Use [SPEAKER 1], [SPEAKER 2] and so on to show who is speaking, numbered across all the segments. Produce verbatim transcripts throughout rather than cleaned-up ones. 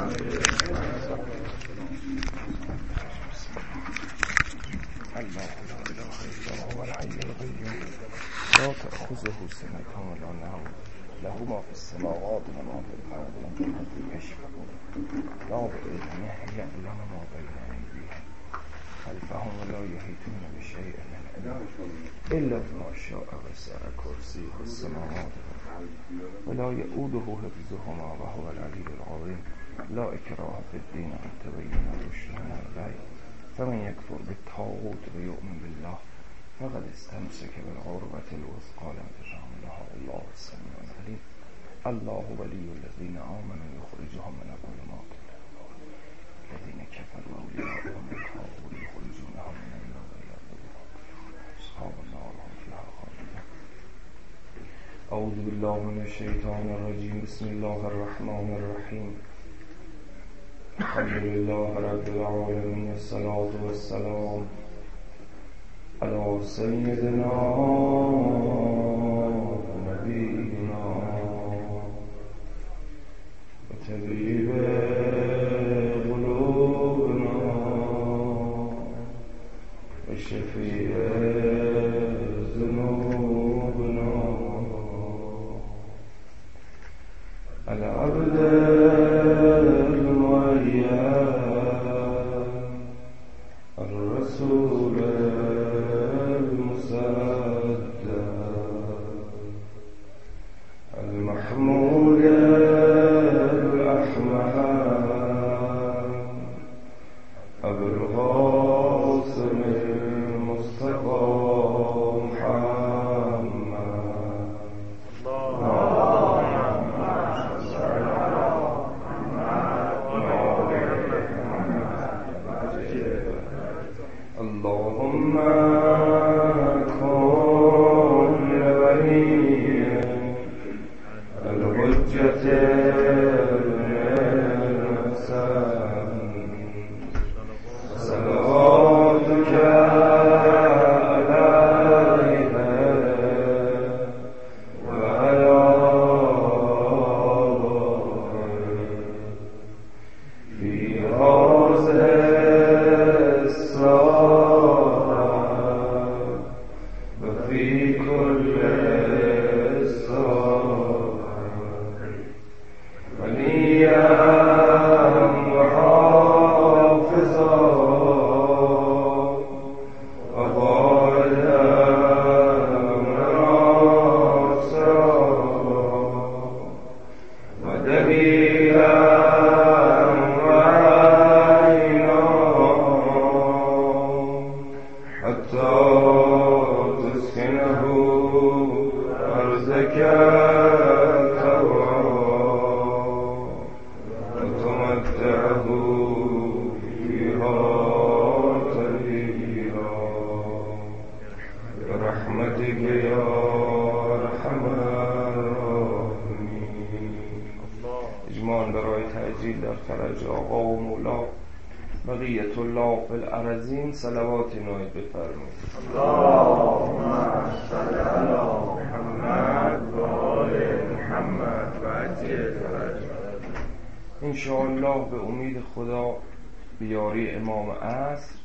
[SPEAKER 1] لا تأخذه سنة ولا نوم له ما في السماوات وما في الأرض من يشفع لا بإذنه يعلم ما بين أيديهم خلفهم ولا يحيطون بشيء من علمه إلا بما شاء وسع كرسيه السماوات والأرض ولا يؤوده حفظهما وهو العلي العظيم لا إكراه في الدين قد تبين الرشد من الغي فمن يكفر بالطاغوت ويؤمن بالله فقد استمسك بالعروة الوثقى لا انفصام لها والله السميع العليم الله ولي الذين آمنوا يخرجهم من الظلمات إلى النور الذين كفروا أولياءهم الطاغوت يخرجونهم من النور إلى الظلمات أصحاب النار هم فيها خالدون. أعوذ بالله من الشيطان الرجيم. بسم الله الرحمن الرحيم. الحمد لله رب العالمين الصلاة والسلام على سيدنا ونبينا وطبيب قلوبنا وشفيع ذنوبنا العبد المعين الرسول المحمود الأحمد أبو القاسم المصطفى محمد اللهم صلوات نایت بفرمایید.
[SPEAKER 2] اللهم صل علی محمد و آل محمد و عجل فرجهم.
[SPEAKER 1] انشاءالله به امید خدا به یاری امام عصر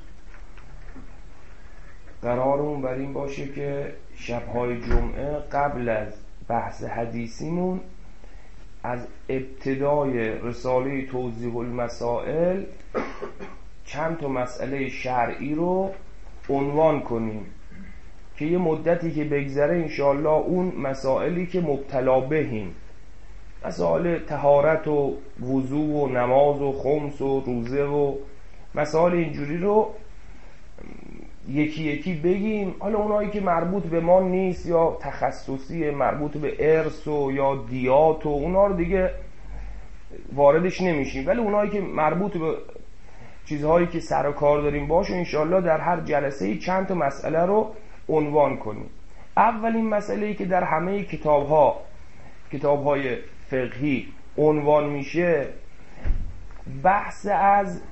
[SPEAKER 1] قرارمون بر این باشه که شبهای جمعه قبل از بحث حدیثیمون از ابتدای رساله توضیح المسائل چند تا مسئله شرعی رو عنوان کنیم که یه مدتی که بگذره انشاءالله اون مسائلی که مبتلا بهیم، مسائل طهارت و وضو و نماز و خمس و روزه و مسائل اینجوری رو یکی یکی بگیم. حالا اونایی که مربوط به ما نیست یا تخصصی مربوط به ارث و یا دیات و اونا رو دیگه واردش نمیشیم، ولی اونایی که مربوط به چیزهایی که سر و کار داریم باشه انشاءالله در هر جلسه چند تا مسئله رو عنوان کنیم. اولین مسئله‌ای که در همه کتاب‌ها کتاب‌های فقهی عنوان میشه بحث از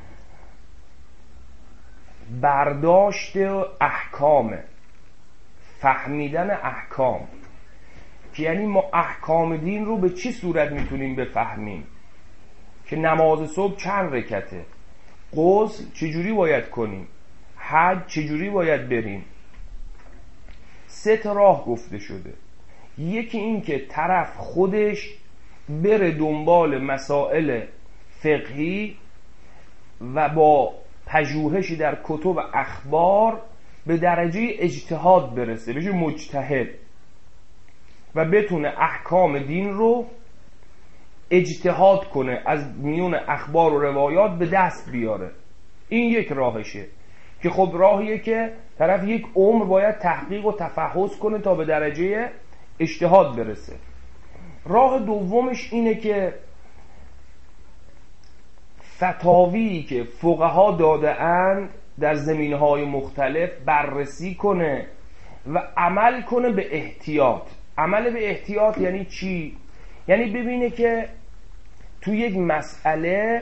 [SPEAKER 1] برداشت احکام، فهمیدن احکام، که یعنی ما احکام دین رو به چه صورت میتونیم بفهمیم. که نماز صبح چند رکته، غسل چجوری باید کنیم، حج چجوری باید بریم. سه تا راه گفته شده. یکی این که طرف خودش بره دنبال مسائل فقهی و با پژوهشی در کتب اخبار به درجه اجتهاد برسه، بشه مجتهد و بتونه احکام دین رو اجتهاد کنه، از میون اخبار و روایات به دست بیاره. این یک راهشه که خب راهیه که طرف یک عمر باید تحقیق و تفحص کنه تا به درجه اجتهاد برسه. راه دومش اینه که فتاوی که فقها داده اند در زمینه‌های مختلف بررسی کنه و عمل کنه به احتیاط. عمل به احتیاط یعنی چی؟ یعنی ببینه که تو یک مسئله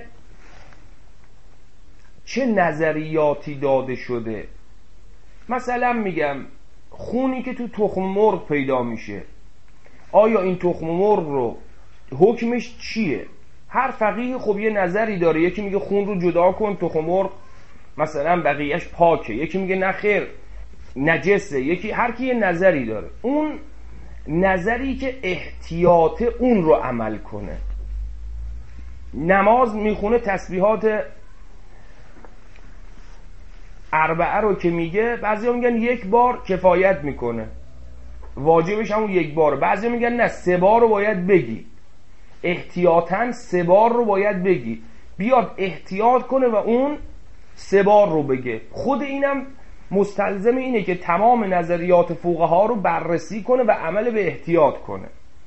[SPEAKER 1] چه نظریاتی داده شده. مثلا میگم خونی که تو تخم مرغ پیدا میشه، آیا این تخم مرغ رو حکمش چیه؟ هر فقیه خب یه نظری داره. یکی میگه خون رو جدا کن، تخم مرغ مثلا بقیهش پاکه، یکی میگه نه خیر نجسه، یکی هر کی یه نظری داره. اون نظری که احتیاط اون رو عمل کنه. نماز میخونه تسبیحات اربعه رو که میگه، بعضیا میگن یک بار کفایت میکنه، واجبش همون یک بار. بعضیا میگن نه سه بار رو باید بگی، احتیاطاً سه بار رو باید بگی. بیاد احتیاط کنه و اون سه بار رو بگه. خود اینم مستلزم اینه که تمام نظریات فقها رو بررسی کنه و عمل به احتیاط کنه.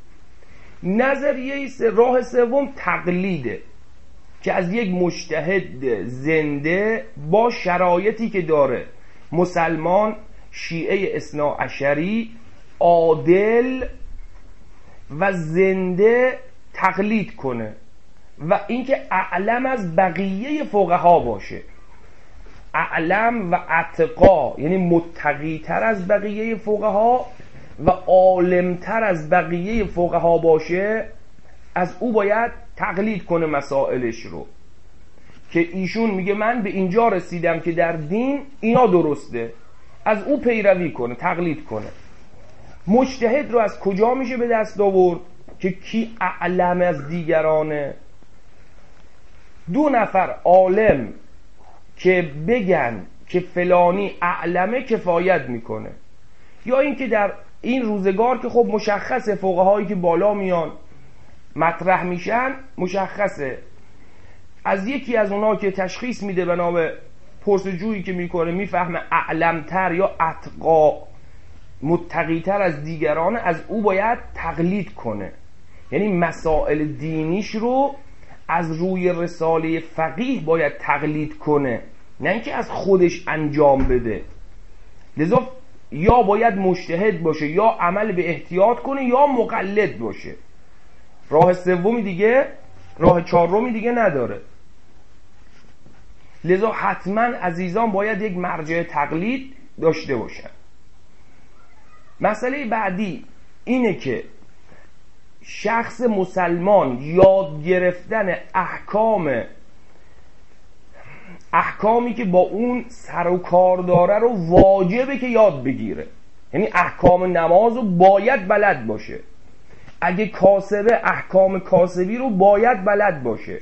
[SPEAKER 1] نظریه راه سوم تقلیده که از یک مجتهد زنده با شرایطی که داره، مسلمان، شیعه اثنا عشری، عادل و زنده تقلید کنه و اینکه اعلم از بقیه فقها باشه. اعلم و اتقا یعنی متقی تر از بقیه فقها و عالم تر از بقیه فقها باشه. از او باید تقلید کنه مسائلش رو، که ایشون میگه من به اینجا رسیدم که در دین اینا درسته، از او پیروی کنه، تقلید کنه. مجتهد رو از کجا میشه به دست آورد؟ که کی اعلم از دیگرانه. دو نفر عالم که بگن که فلانی اعلمه کفایت میکنه. یا اینکه در این روزگار که خب مشخصه فقهایی که بالا میان مطرح میشن مشخصه، از یکی از اونا که تشخیص میده به نام پرسجویی که میکنه میفهمه اعلمتر یا اتقا متقیتر از دیگران، از او باید تقلید کنه. یعنی مسائل دینیش رو از روی رساله فقیه باید تقلید کنه، نه اینکه از خودش انجام بده. لذا یا باید مجتهد باشه، یا عمل به احتیاط کنه، یا مقلد باشه. راه سومی دیگه، راه چهارمی دیگه نداره. لذا حتما عزیزان باید یک مرجع تقلید داشته باشن. مسئله بعدی اینه که شخص مسلمان یاد گرفتن احکام احکامی که با اون سر و کار داره رو واجبه که یاد بگیره. یعنی احکام نماز رو باید بلد باشه. اگه کاسبه احکام کاسبی رو باید بلد باشه.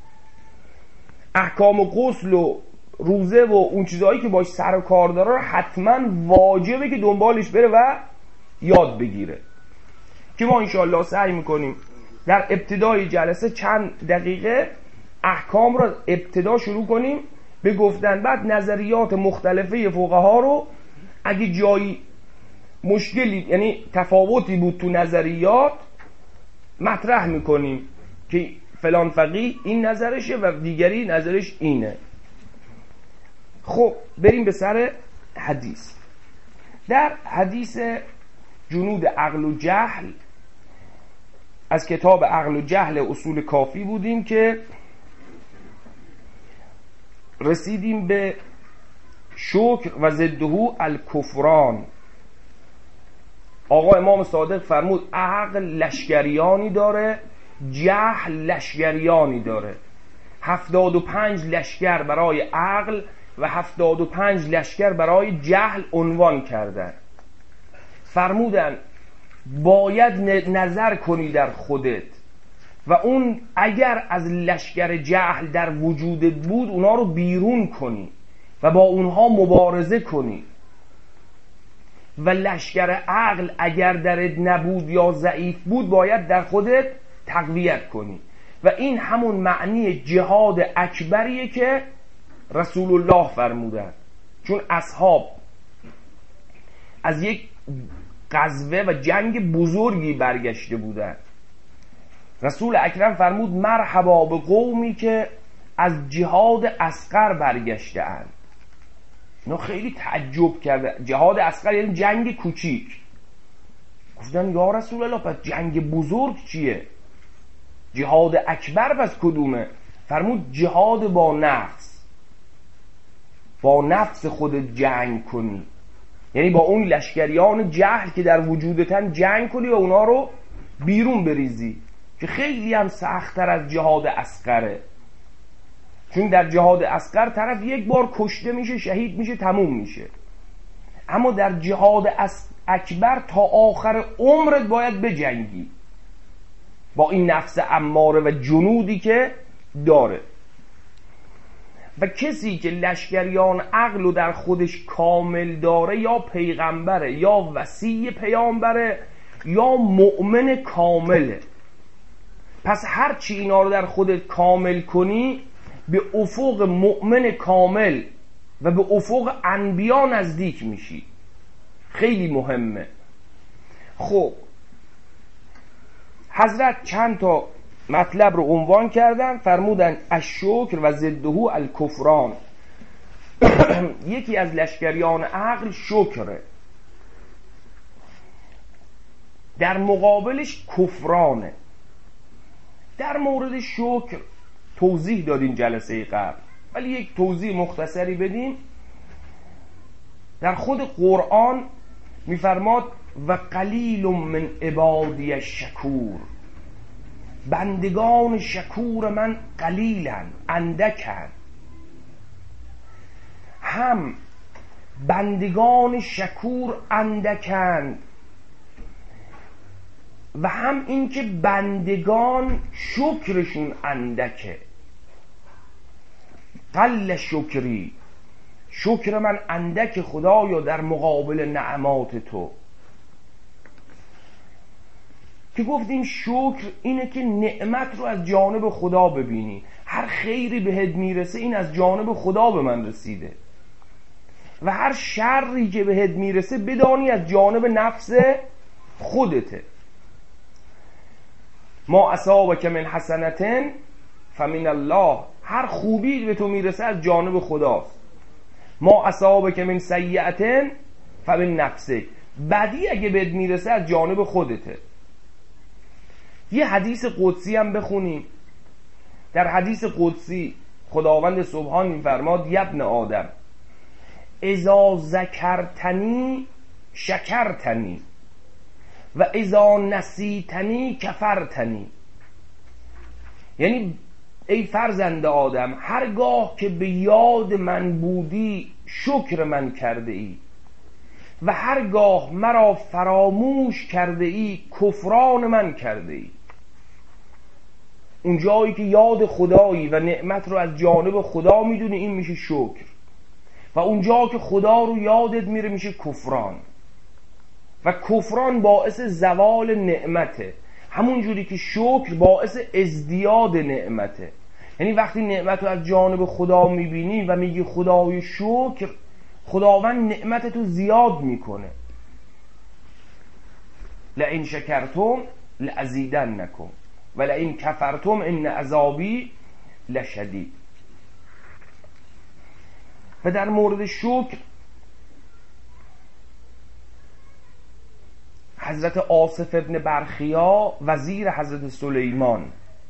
[SPEAKER 1] احکام غسل و روزه و اون چیزهایی که باش سر و کار داره رو حتما واجبه که دنبالش بره و یاد بگیره. که ما انشاءالله سعی میکنیم در ابتدای جلسه چند دقیقه احکام رو ابتدا شروع کنیم به گفتن، بعد نظریات مختلفه فقها رو اگه جایی مشکلی یعنی تفاوتی بود تو نظریات مطرح میکنیم که فلان فقیه این نظرشه و دیگری نظرش اینه. خب بریم به سر حدیث. در حدیث جنود عقل و جهل از کتاب عقل و جهل اصول کافی بودیم که رسیدیم به شکر و ضده الکفران. آقا امام صادق فرمود عقل لشکریانی داره جهل لشکریانی داره، هفتاد و پنج لشکر برای عقل و هفتاد و پنج لشکر برای جهل عنوان کردن. فرمودن باید نظر کنی در خودت و اون اگر از لشکر جهل در وجودت بود اونا رو بیرون کنی و با اونها مبارزه کنی، و لشکر عقل اگر درت نبود یا ضعیف بود باید در خودت تقویت کنی. و این همون معنی جهاد اکبریه که رسول الله فرمودن، چون اصحاب از یک غزوه و جنگ بزرگی برگشته بودن. رسول اکرم فرمود مرحبا به قومی که از جهاد اصغر برگشته اند. اینا خیلی تعجب کرده. جهاد اصغر یعنی جنگ کوچیک. گفتن یا رسول الله پس جنگ بزرگ چیه؟ جهاد اکبر پس کدومه؟ فرمود جهاد با نفس، با نفس خودت جنگ کنی، یعنی با اون لشکریان جهل که در وجودتن جنگ کنی و اونا رو بیرون بریزی، که خیلی هم سخت‌تر از جهاد اصغره. چون در جهاد اصغر طرف یک بار کشته میشه، شهید میشه، تموم میشه. اما در جهاد اکبر تا آخر عمرت باید بجنگی با این نفس اماره و جنودی که داره. و کسی که لشکریان عقل رو در خودش کامل داره یا پیغمبره یا وصی پیامبره یا مؤمن کامله. پس هر چی اینا رو در خودت کامل کنی به افق مؤمن کامل و به افق انبیا نزدیک میشی. خیلی مهمه. خب حضرت چند تا مطلب رو عنوان کردن، فرمودن الشکر و ضده الکفران. یکی از لشکریان عقل شکره، در مقابلش کفرانه. در مورد شکر توضیح دادیم جلسه قبل، ولی یک توضیح مختصری بدیم. در خود قرآن میفرماد و قلیل من عبادی الشکور، بندگان شکور من قلیلن، اندکن. هم بندگان شکور اندکن و هم این که بندگان شکرشون اندکه. قل شکری، شکر من اندک خدایا در مقابل نعمات تو. که گفتیم شکر اینه که نعمت رو از جانب خدا ببینی، هر خیری بهت میرسه این از جانب خدا به من رسیده، و هر شری که بهت میرسه بدانی از جانب نفس خودته. ما اصابک من حسنة فمن الله، هر خوبی به تو میرسه از جانب خداست. ما اصابک من سیئة فمن نفسک، بدی اگه بهت میرسه از جانب خودته. یه حدیث قدسی هم بخونیم. در حدیث قدسی خداوند سبحان میفرماد یبن آدم اذا ذکرتنی شکرتنی و اذا نسیتنی کفرتنی. یعنی ای فرزند آدم هرگاه که به یاد من بودی شکر من کرده ای و هرگاه مرا فراموش کرده ای کفران من کرده ای. اون جایی که یاد خدایی و نعمت رو از جانب خدا میدونی این میشه شکر، و اون جا که خدا رو یادت میره میشه کفران، و کفران باعث زوال نعمته، همون جوری که شکر باعث ازدیاد نعمته. یعنی وقتی نعمت رو از جانب خدا میبینی و میگی خدای شکر، خداوند نعمت تو زیاد میکنه. لئن شکرتم لازیدنکم و لئن کفرتم ان عذابی لشدید. و در مورد شکر حضرت آصف ابن برخیا وزیر حضرت سلیمان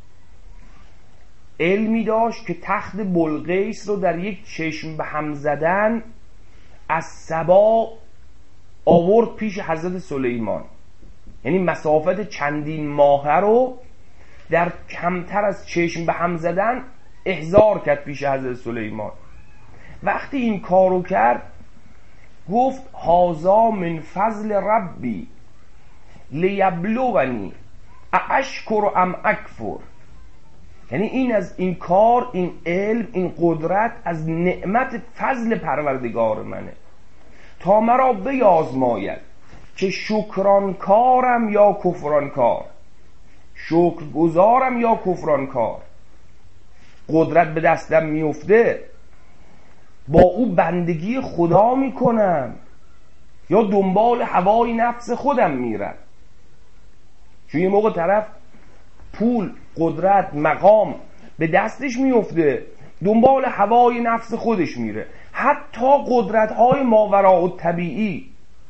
[SPEAKER 1] علمی داشت که تخت بلقیس رو در یک چشم به هم زدن از سبا آورد پیش حضرت سلیمان. یعنی مسافت چندین ماهه رو در کمتر از چشم به هم زدن احضار کرد پیش حضرت سلیمان. وقتی این کارو کرد گفت هذا من فضل ربی لیبلونی اشکر ام اکفر. یعنی این از این کار، این علم، این قدرت از نعمت فضل پروردگار منه تا مرا بیازماید که شکران کارم یا کفران کار، شکر گزارم یا کفران کار. قدرت به دستم میفته با او بندگی خدا میکنم یا دنبال هوای نفس خودم میرم. چون یه موقع طرف پول، قدرت، مقام به دستش میفته دنبال هوای نفس خودش میره. حتی قدرت های ماوراء الطبیعی،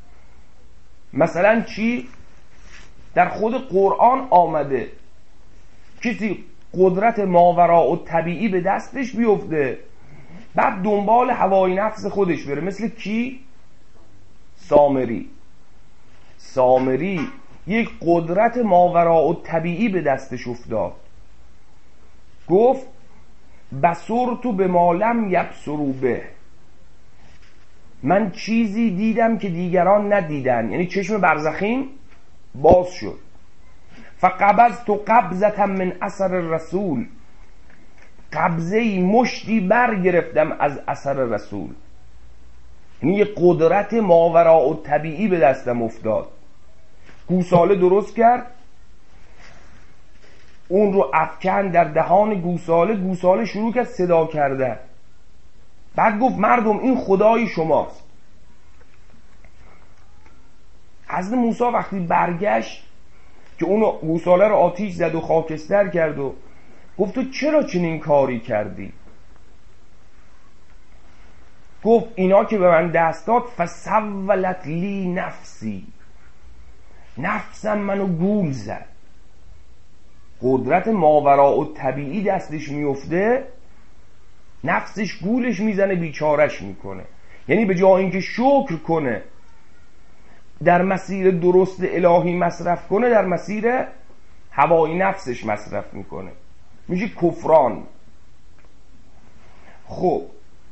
[SPEAKER 1] مثلا چی؟ در خود قرآن آمده کسی قدرت ماوراء الطبیعی به دستش بیفته بعد دنبال هوای نفس خودش بره. مثل کی؟ سامری. سامری یک قدرت ماوراء الطبیعی به دستش افتاد، گفت بصرت بما لم یبصروا به، من چیزی دیدم که دیگران ندیدن. یعنی چشم برزخیم باز شد. فقبضت قبضة من اثر الرسول، قبضه‌ای مشتی برگرفتم از اثر رسول. یعنی یه قدرت ماوراء الطبیعی به دستم افتاد. گوساله درست کرد، اون رو افکن در دهان گوساله، گوساله شروع کرد صدا کرده. بعد گفت مردم این خدای شماست. حضرت موسی وقتی برگشت که اون گوساله رو آتیش زد و خاکستر کرد و گفت تو چرا چنین کاری کردی؟ گفت اینا که به من دست داد فسولت لی نفسی، نفسم منو گول زد. قدرت ماوراء الطبیعی دستش میفته، نفسش گولش میزنه، بیچارش میکنه. یعنی به جای اینکه شکر کنه در مسیر درست الهی مصرف کنه، در مسیر هوای نفسش مصرف میکنه، میشه کفران. خب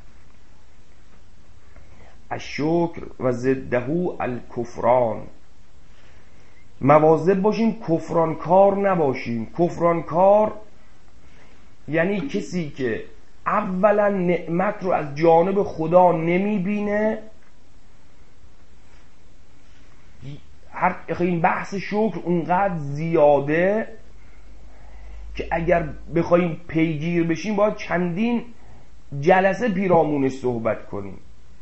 [SPEAKER 1] الشکر و ضده الکفران. مواظب باشیم کفران کار نباشیم. کفران کار یعنی کسی که اولا نعمت رو از جانب خدا نمیبینه. هر این بحث شکر اونقدر زیاده که اگر بخوایم پیگیر بشیم باید چندین جلسه پیرامونش صحبت کنیم.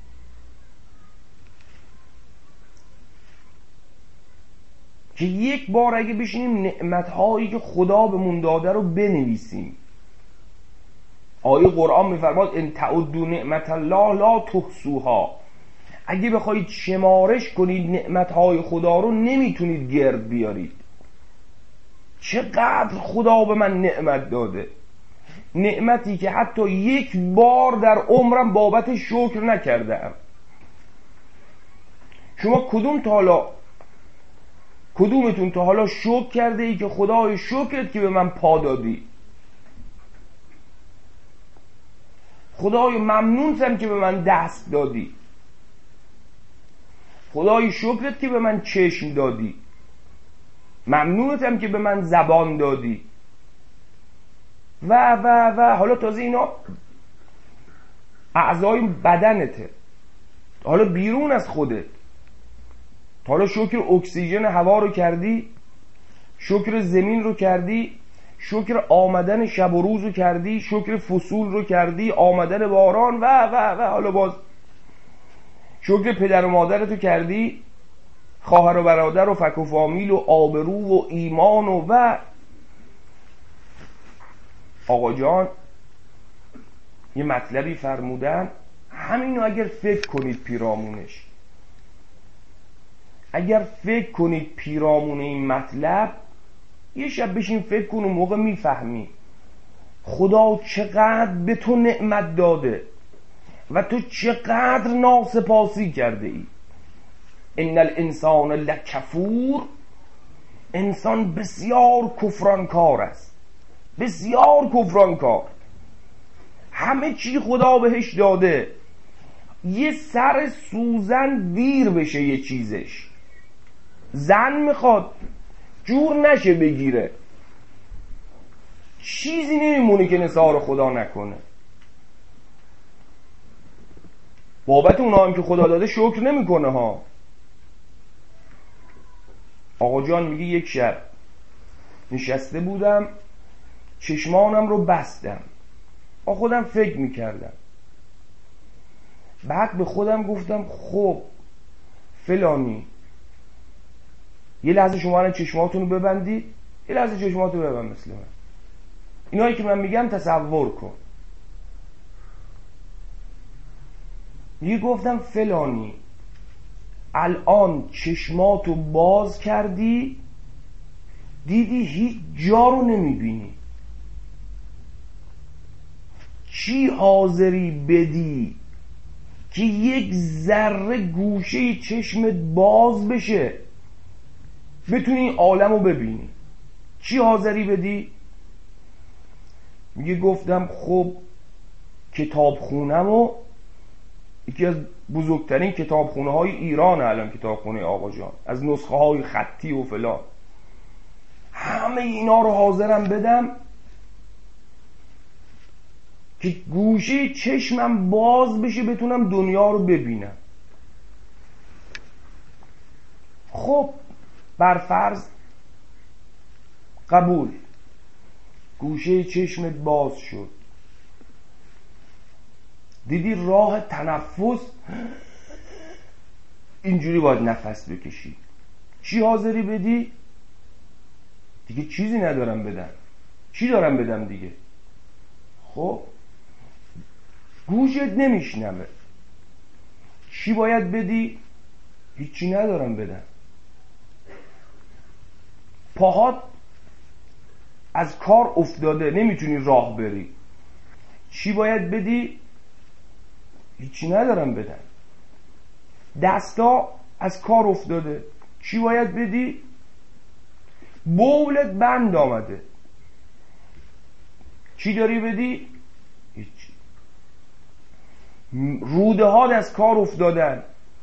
[SPEAKER 1] که یک بار اگه بشینیم نعمت‌هایی که خدا بهمون داده رو بنویسیم. آیه قرآن می‌فرماد ان تعدوا نعمت الله لا تحصوها. اگه بخواید شمارش کنید نعمت‌های خدا رو نمیتونید گرد بیارید. چقدر خدا به من نعمت داده، نعمتی که حتی یک بار در عمرم بابت شکر نکردم. شما کدوم تا حالا کدومتون تا حالا شکر کرده ای که خدای شکرت که به من پا دادی؟ خدای ممنونتم که به من دست دادی. خدای شکرت که به من چشم دادی. ممنونتم که به من زبان دادی. و و و حالا تازه اینا اعضای بدنته، حالا بیرون از خودت. حالا شکر اکسیژن هوا رو کردی، شکر زمین رو کردی، شکر آمدن شب و روز رو کردی، شکر فصول رو کردی، آمدن باران و و و حالا باز شکر پدر و مادرت رو کردی، خواهر و برادر و فک و فامیل و آبرو و ایمان و و آقا جان یه مطلبی فرمودن، همینو اگر فکر کنید پیرامونش، اگر فکر کنید پیرامون این مطلب، یه شب بشین فکر کن، اون موقع میفهمی خدا چقدر به تو نعمت داده و تو چقدر ناسپاسی کرده ای. ان الانسان لکفور، انسان بسیار کفران کار است. بسیار کفران کار، همه چی خدا بهش داده، یه سر سوزن دیر بشه یه چیزش، زن میخواد جور نشه بگیره، چیزی نمیمونه که نثار خدا نکنه. بابت اونا هم که خدا داده شکر نمیکنه ها. آقا جان میگه یک شب نشسته بودم چشمانم رو بستم، با خودم فکر میکردم، بعد به خودم گفتم خب فلانی یه لحظه شما الان چشماتون رو ببندید، یه لحظه چشماتون رو ببند مثل من، اینایی که من میگم تصور کن. یه گفتم فلانی الان چشماتو باز کردی دیدی هیچ جا رو نمیبینی، چی حاضری بدی که یک ذره گوشه چشمت باز بشه بتونی این عالم رو ببینی؟ چی حاضری بدی؟ میگه گفتم خب کتابخونم و یکی از بزرگترین کتابخونه های ایران الان کتابخونه آقا جان، از نسخه های خطی و فلان، همه اینا رو حاضرم بدم که گوشه چشمم باز بشه بتونم دنیا رو ببینم. خب بر فرض قبول، گوشه چشمت باز شد، دیدی راه تنفس اینجوری باید نفس بکشی، چی حاضری بدی؟ دیگه چیزی ندارم بدم، چی دارم بدم دیگه؟ خب گوشت نمیشنوه، چی باید بدی؟ هیچی ندارم بدم. پاهات از کار افتاده نمیتونی راه بری، چی باید بدی؟ هیچی ندارم بدم. دستا از کار افتاده، چی باید بدی؟ بولت بند آمده، چی داری بدی؟ هیچی. روده ها از کار افتادن،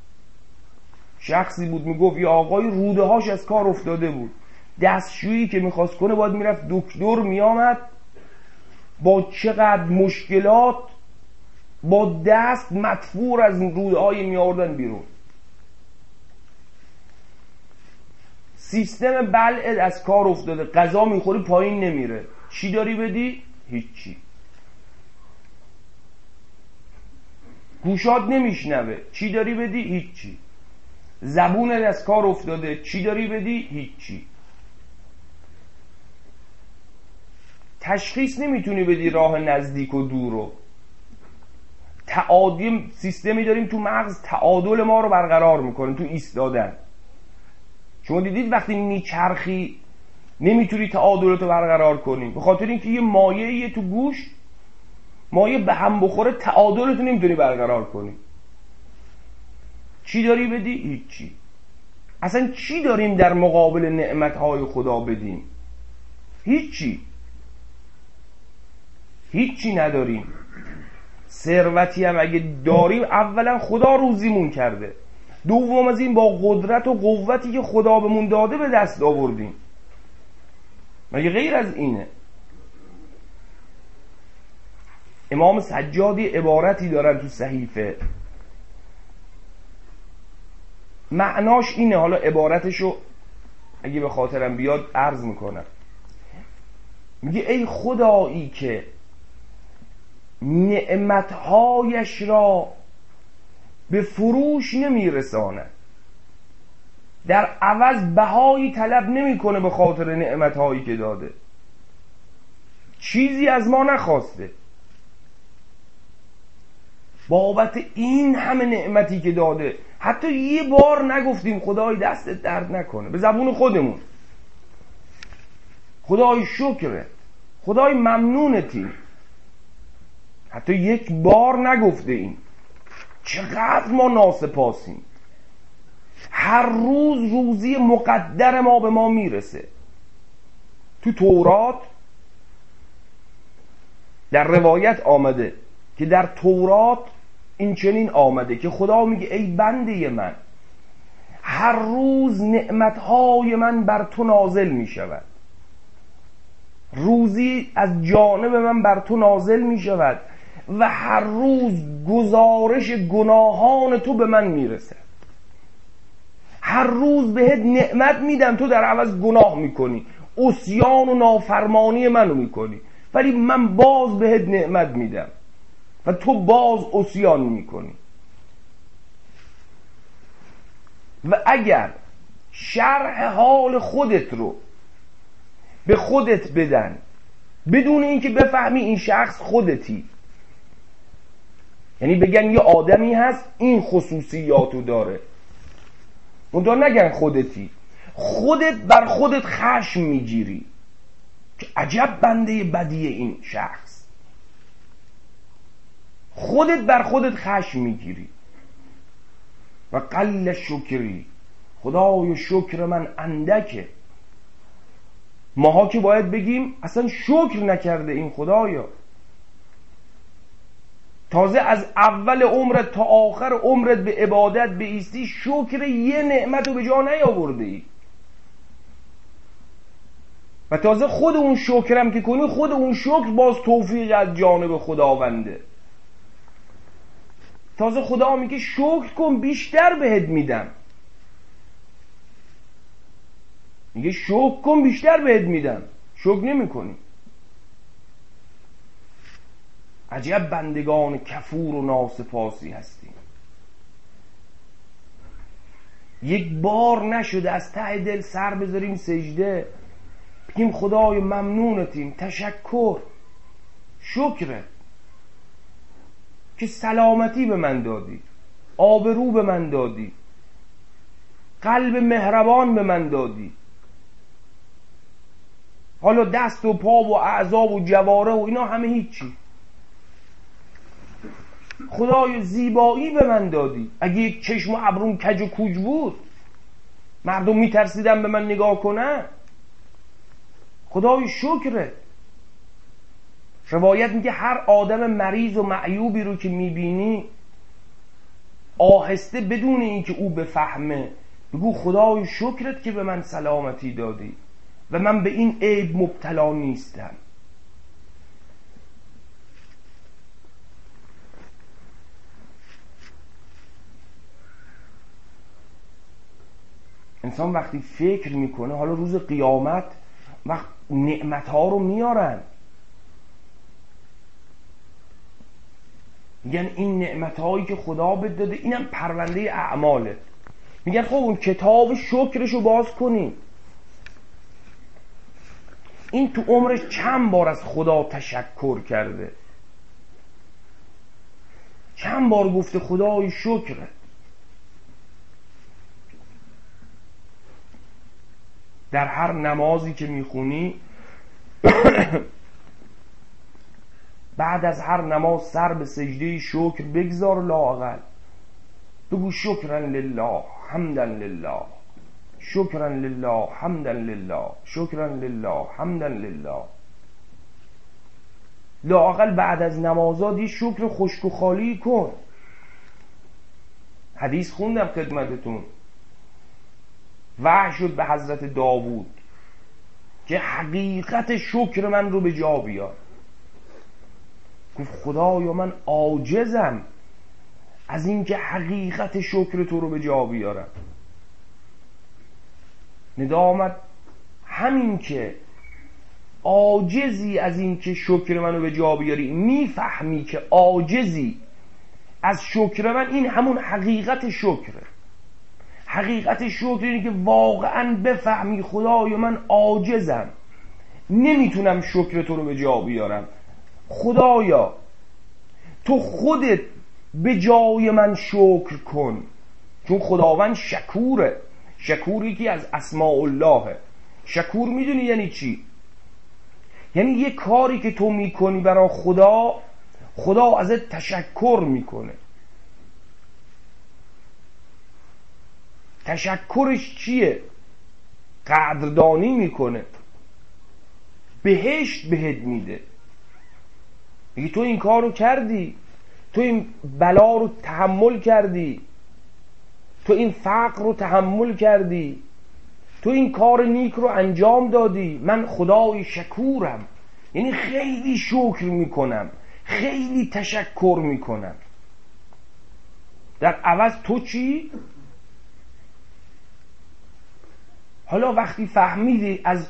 [SPEAKER 1] شخصی بود میگفت یه آقای روده هاش از کار افتاده بود، دستشویی که میخواست کنه باید میرفت دکتر، میامد با چقدر مشکلات با دست مدفور از روده های میاردن بیرون. سیستم بلعت از کار افتاده، غذا میخوری پایین نمیره، چی داری بدی؟ هیچی. گوشات نمیشنوه، چی داری بدی؟ هیچی. زبونت از کار افتاده، چی داری بدی؟ هیچی. تشخیص نمیتونی بدی راه نزدیک و دور رو. تعادل سیستمی داریم تو مغز تعادل ما رو برقرار میکنه تو ایستادن. شما دیدید وقتی میچرخی نمیتونی تعادلت رو برقرار کنی، به خاطر اینکه یه مایعیه تو گوش، مایع به هم بخوره تعادلت رو نمیتونی برقرار کنی. چی داری بدی؟ هیچی. اصلا چی داریم در مقابل نعمتهای خدا بدیم؟ هیچی. هیچی نداریم. ثروتی هم اگه داریم اولا خدا روزیمون کرده، دوم از این با قدرت و قوتی که خدا بهمون داده به دست آوردیم، مگه غیر از اینه؟ امام سجادی عبارتی دارن تو صحیفه، معناش اینه، حالا عبارتشو اگه به خاطرم بیاد عرض میکنم. میگه ای خدایی که نعمتهایش را به فروش نمیرساند، در عوض بهایی طلب نمیکنه به خاطر نعمتهایی که داده، چیزی از ما نخواسته، بابت این همه نعمتی که داده حتی یه بار نگفتیم خدای دستت درد نکنه به زبون خودمون، خدای شکرت، خدای ممنونتی، حتی یک بار نگفته این. چقدر ما ناسپاسیم. هر روز روزی مقدر ما به ما میرسه. تو تورات در روایت آمده که در تورات این چنین آمده که خدا میگه ای بنده من، هر روز نعمتهای من بر تو نازل میشود، روزی از جانب من بر تو نازل میشود و هر روز گزارش گناهان تو به من میرسه. هر روز بهت نعمت میدم، تو در عوض گناه میکنی، عصیان و نافرمانی منو میکنی، ولی من باز بهت نعمت میدم و تو باز عصیان میکنی. و اگر شرح حال خودت رو به خودت بدن بدون اینکه بفهمی این شخص خودتی، یعنی بگن یه آدمی هست این خصوصیاتو داره، منتها نگن خودتی، خودت بر خودت خشم میگیری که عجب بنده بدیه این شخص، خودت بر خودت خشم میگیری. و قل شکری، خدای شکر من اندکه. ماها که باید بگیم اصلا شکر نکرده این خدایا، تازه از اول عمرت تا آخر عمرت به عبادت بایستی شکر یه نعمت رو به جا نیاورده ای، و تازه خود اون شکرم که کنی خود اون شکر باز توفیق از جانب خداونده. تازه خدا میگه شکر کن بیشتر بهت میدم، میگه شکر کن بیشتر بهت میدم، شکر نمی کنی. عجب بندگان کفور و ناسپاسی هستیم. یک بار نشده از ته دل سر بذاریم سجده بگیم خدای ممنونتیم، تشکر، شکره که سلامتی به من دادی، آبرو به من دادی، قلب مهربان به من دادی، حالا دست و پا و اعضا و جواره و اینا همه هیچی، خدای زیبایی به من دادی. اگه یک چشم و ابروم کج و کوج بود مردم میترسیدن به من نگاه کنن، خدای شکره. روایت میگه هر آدم مریض و معیوبی رو که میبینی آهسته بدون اینکه او بفهمه بگو خدای شکرت که به من سلامتی دادی و من به این عیب مبتلا نیستم. انسان وقتی فکر میکنه حالا روز قیامت وقت نعمتها رو میارن، میگن این نعمتهایی که خدا بهت داده اینم پرونده اعماله، میگن خب اون کتاب شکرشو باز کنی. این تو عمرش چند بار از خدا تشکر کرده، چند بار گفته خدای شکره. در هر نمازی که میخونی بعد از هر نماز سر به سجده شکر بگذار، لااقل بگو شکرا لله حمدا لله، شکرا لله حمدا لله، شکرا لله حمدا لله. لااقل بعد از نمازات یه شکر خشک و خالی کن. حدیث خوندم خدمتتون، وحی شد به حضرت داوود که حقیقت شکر من رو به جا بیار. گفت خدایا من عاجزم از اینکه حقیقت شکر تو رو به جا بیارم. ندا آمد همین که عاجزی از اینکه شکر منو به جا بیاری، میفهمی که عاجزی از شکر من، این همون حقیقت شکره. حقیقت شکر اینه که واقعا بفهمی خدایا من عاجزم، نمیتونم شکر تو رو به جا بیارم، خدایا تو خودت به جای من شکر کن. چون خداوند شکوره، شکوری که از اسماء اللهه. شکور میدونی یعنی چی؟ یعنی یه کاری که تو میکنی برای خدا، خدا ازت تشکر میکنه. تشکرش چیه؟ قدردانی میکنه، بهشت بهت میده. میگه تو این کار رو کردی، تو این بلا رو تحمل کردی، تو این فقر رو تحمل کردی، تو این کار نیک رو انجام دادی، من خدای شکورم، یعنی خیلی شکر میکنم، خیلی تشکر میکنم. در عوض تو چی؟ حالا وقتی فهمیدی از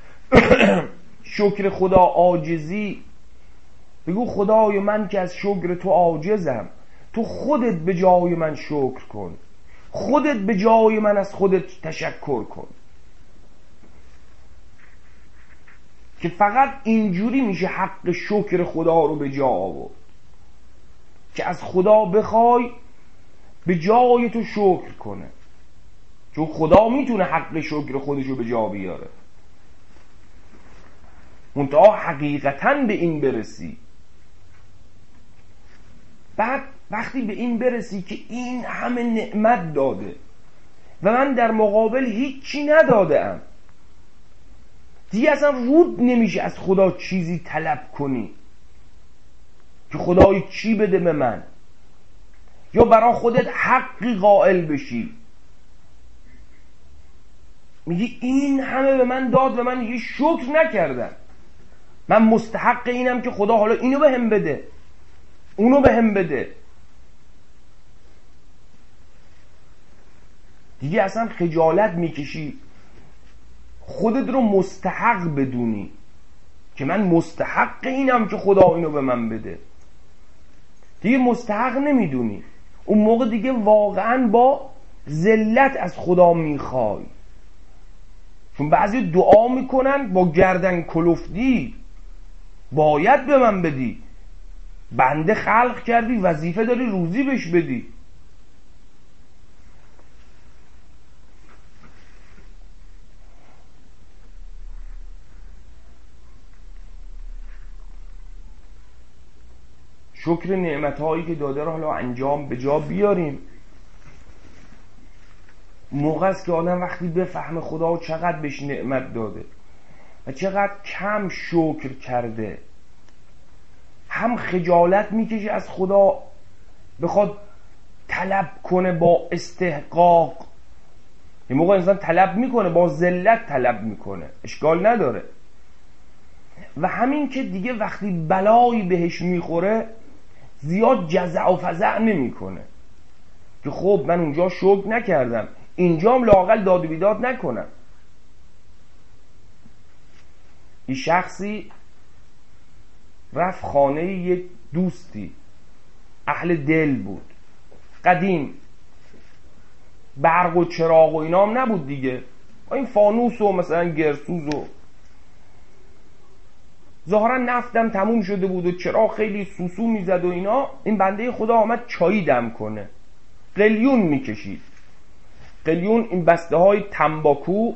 [SPEAKER 1] شکر خدا عاجزی، بگو خدای من که از شکر تو عاجزم، تو خودت به جای من شکر کن، خودت به جای من از خودت تشکر کن. که فقط اینجوری میشه حق شکر خدا رو به جا آورد، که از خدا بخوای به جای تو شکر کنه، چون خدا میتونه حق شکر خودش رو به جا بیاره. منتها حقیقتاً به این برسی. بعد وقتی به این برسی که این همه نعمت داده و من در مقابل هیچی ندادم، دیگه اصلا رود نمیشه از خدا چیزی طلب کنی که خدای چی بده به من، یا برای خودت حقی قائل بشی. میگی این همه به من داد و من یه شکر نکردم، من مستحق اینم که خدا حالا اینو به هم بده، اونو به هم بده. دیگه اصلا خجالت میکشی خودت رو مستحق بدونی که من مستحق اینم که خدا اینو به من بده. دیگه مستحق نمیدونی، اون موقع دیگه واقعا با ذلت از خدا میخوای. چون بعضی دعا میکنن با گردن کلفتی، باید به من بدی، بنده خلق کردی، وظیفه داری روزی بهش بدی. شکر نعمتهایی که داده رو حالا انجام به جا بیاریم. موقع است که آدم وقتی بفهمه خدا چقدر بهش نعمت داده و چقدر کم شکر کرده، هم خجالت میکشه از خدا بخواد طلب کنه با استحقاق. این موقع انسان طلب میکنه با ذلت طلب میکنه، اشکال نداره. و همین که دیگه وقتی بلایی بهش میخوره زیاد جزع و فزع نمیکنه که خب من اونجا شکر نکردم، اینجام لااقل داد و بیداد نکنم. این شخصی رفت خانه یک دوستی اهل دل بود، قدیم، برق و چراغ و اینام نبود دیگه، این فانوس و مثلا گرسوز و ظاهرا نفتم تموم شده بود و چراغ خیلی سوسو میزد و اینا. این بنده خدا آمد چایی دم کنه، قلیون میکشید. قلیون این بسته های تنباکو.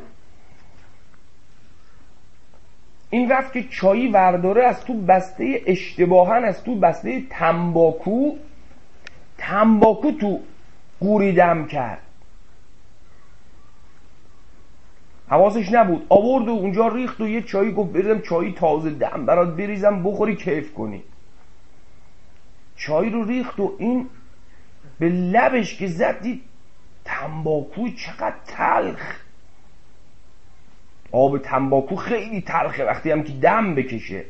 [SPEAKER 1] این رفت که چایی ورداره، از تو بسته اشتباهاً از تو بسته تنباکو تنباکو تو قوری دم کرد، حواسش نبود، آورد و اونجا ریخت و یه چایی گفت بریزم چایی تازه دم برات بریزم بخوری کیف کنی. چای رو ریخت و این به لبش که زد دید تنباکو چقدر تلخ. آب تنباکو خیلی تلخه وقتی هم که دم بکشه.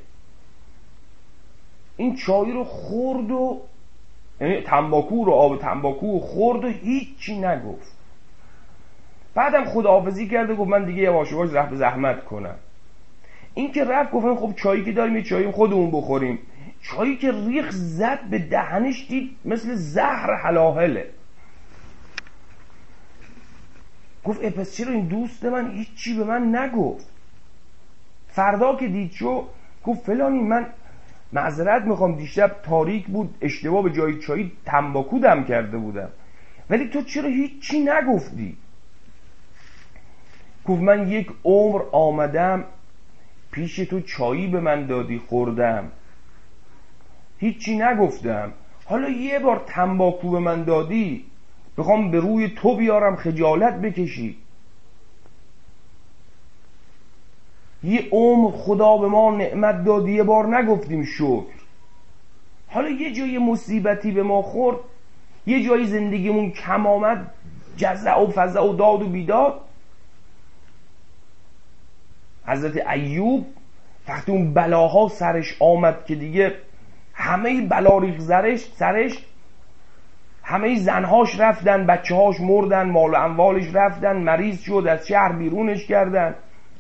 [SPEAKER 1] این چای رو خورد و یعنی تنباکو رو آب تنباکو رو خورد و هیچی نگفت. بعدم خداحافظی کرد و گفت من دیگه یواش یواش رفت زحمت کنم. این که رفت گفتم خب چایی که داریم یه چایی خودمون بخوریم. چایی که ریخ زد به دهنش دید مثل زهر حلاهله. گفت ای پس چرا این دوست من هیچی به من نگفت؟ فردا که دید شو گفت فلانی من معذرت میخوام دیشب تاریک بود، اشتباه به جای چایی تنباکو دم کرده بودم، ولی تو چرا هیچی نگفتی؟ گفت من یک عمر آمدم پیش تو چایی به من دادی خوردم، هیچی نگفتم، حالا یه بار تنباکو به من دادی بخوام به روی تو بیارم خجالت بکشی. یه عمر خدا به ما نعمت دادی یه بار نگفتیم شکر. حالا یه جای مصیبتی به ما خورد، یه جایی زندگیمون کم آمد، جزع و فزع و داد و بیداد. حضرت ایوب وقتی اون بلاها سرش آمد که دیگه همه بلا ریخت سرش سرش همه زنهاش رفتن، بچه هاش مردن، مال و اموالش رفتن، مریض شد، از شهر بیرونش کردن.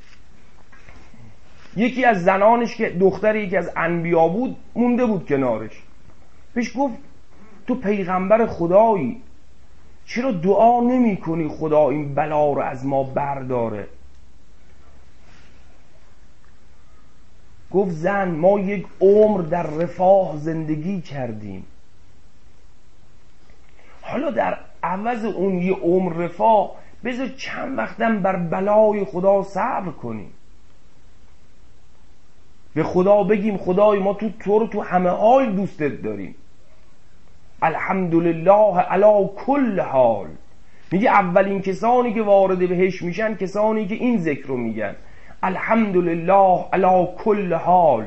[SPEAKER 1] یکی از زنانش که دختر یکی از انبیا بود مونده بود کنارش، بهش گفت تو پیغمبر خدایی، چرا دعا نمی کنی خدا این بلا رو از ما برداره؟ گفت زن، ما یک عمر در رفاه زندگی کردیم، حالا در عوض اون یه عمر رفاه بذار چند وقتم بر بلای خدا صبر کنیم، به خدا بگیم خدای ما تو تو رو تو همه حال دوستت داریم. الحمدلله علی کل حال. میگه اولین کسانی که وارد بهشت میشن کسانی که این ذکر رو میگن، الحمدلله علی کل حال.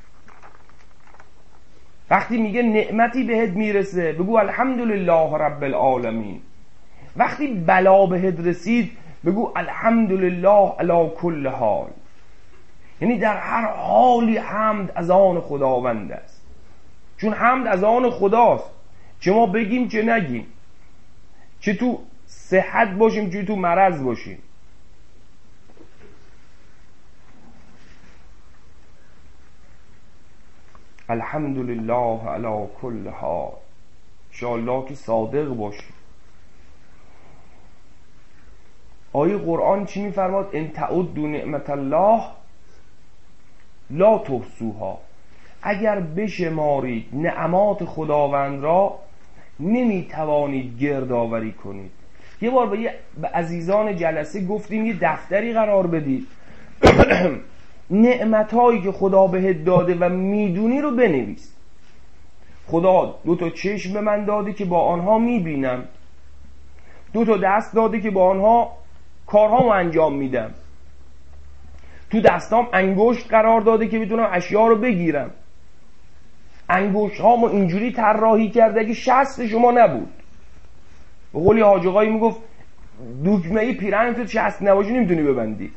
[SPEAKER 1] وقتی میگه نعمتی بهت میرسه بگو الحمدلله رب العالمین. وقتی بلا بهت رسید بگو الحمدلله علی کل حال. یعنی در هر حالی حمد از آن خداوند است، چون حمد از آن خداست، چه ما بگیم چه نگیم، چه تو صحت باشیم چه تو مرض باشیم. الحمدلله علی کل حال. انشاءالله که صادق باشیم. آیه قرآن چی میفرماد؟ ان تعدوا نعمت الله لا تحصوها. اگر بشمارید نعمات خداوند را نمیتوانید گردآوری کنید. یه بار به, یه به عزیزان جلسه گفتیم یه دفتری قرار بدید نعمتایی که خدا بهت داده و میدونی رو بنویس. خدا دو تا چشم به من داده که با آنها میبینم، دو تا دست داده که با آنها کارهامو انجام میدم، تو دستام انگشت قرار داده که بتونم اشیاء رو بگیرم، انگشت هامو اینجوری طراحی کرده که شست شما نبود. به قولی حاج آقایی میگفت دکمه ای پیرهن تو شست نباشی نمیتونی ببندی،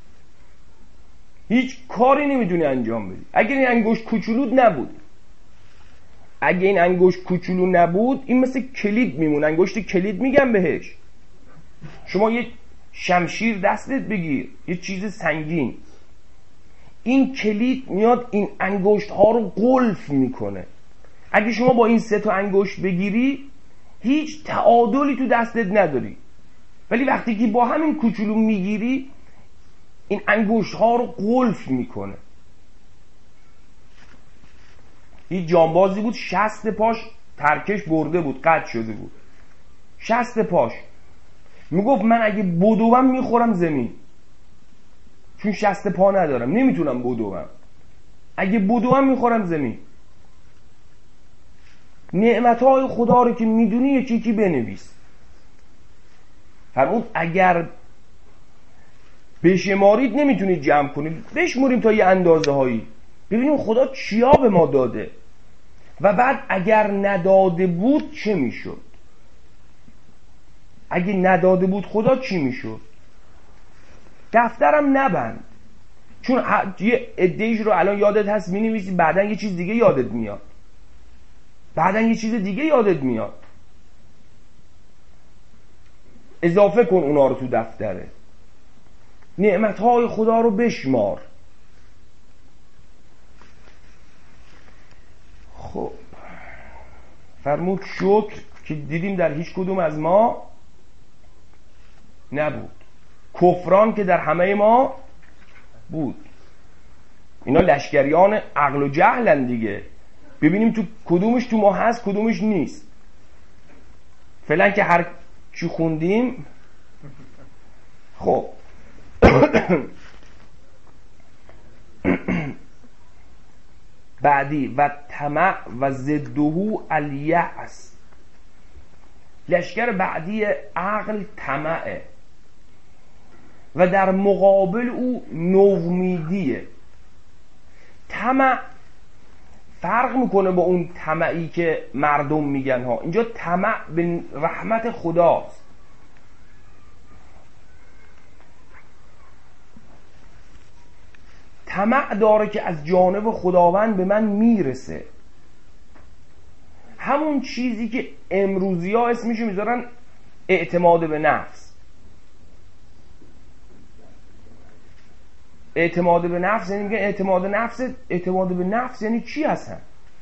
[SPEAKER 1] هیچ کاری نمیتونی انجام بدی. اگر این انگشت کوچولو نبود اگه این انگشت کوچولو نبود این مثل کلید میمون. انگشت کلید میگم بهش. شما یه شمشیر دستت بگیر، یه چیز سنگین، این کلید میاد این انگشت ها رو قلف میکنه. اگه شما با این سه تا انگشت بگیری هیچ تعادلی تو دستت نداری، ولی وقتی که با همین کوچولو میگیری این انگشت ها رو قلف میکنه. هیچ جانبازی بود شست پاش ترکش برده بود، قطع شده بود شست پاش، میگفت من اگه بدوم میخورم زمین، چون شست پا ندارم نمیتونم بدوم، اگه بدوم میخورم زمین. نعمتهای خدا رو که میدونی یکی یکی بنویس. فرمود اگر بشمارید نمیتونید جمع کنید، بشماریم تا یه اندازه هایی ببینیم خدا چیا به ما داده و بعد اگر نداده بود چه میشد. اگه نداده بود خدا چی میشد؟ دفترم نبند، چون یه عده‌ایش رو الان یادت هست مینویسی، بعدن یه چیز دیگه یادت میاد، بعدن یه چیز دیگه یادت میاد، اضافه کن اونا رو تو دفتره. نعمتهای خدا رو بشمار. خب فرمود شکر که دیدیم در هیچ کدوم از ما نبود، کفران که در همه ما بود. اینا لشکریان عقل و جهلن دیگه، ببینیم تو کدومش تو ما هست کدومش نیست. فعلا که هر چی خوندیم. خب بعدی و طمع و ضده الیأس. لشکر بعدی عقل طمعه و در مقابل او نومیدیه. طمع فرق میکنه با اون طمعی که مردم میگن ها. اینجا طمع به رحمت خداست. طمع داره که از جانب خداوند به من میرسه. همون چیزی که امروزی ها اسمشو میذارن اعتماد به نفس. اعتماد به نفس یعنی میگن اعتماد نفس اعتماد به نفس یعنی چی هستن؟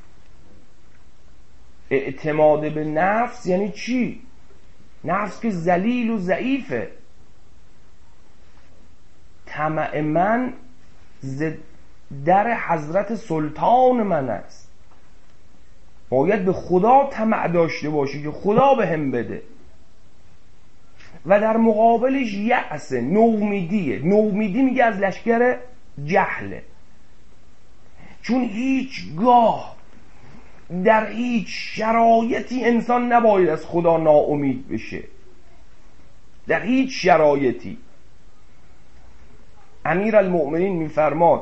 [SPEAKER 1] اعتماد به نفس یعنی چی؟ نفس که ذلیل و ضعیفه. طمع من در حضرت سلطان من است. باید به خدا طمع داشته باشی که خدا به هم بده. و در مقابلش یأس، نومیدیه. نومیدی میگه از لشکر جهله. چون هیچگاه در هیچ شرایطی انسان نباید از خدا ناامید بشه. در هیچ شرایطی. امیر المؤمنین میفرماد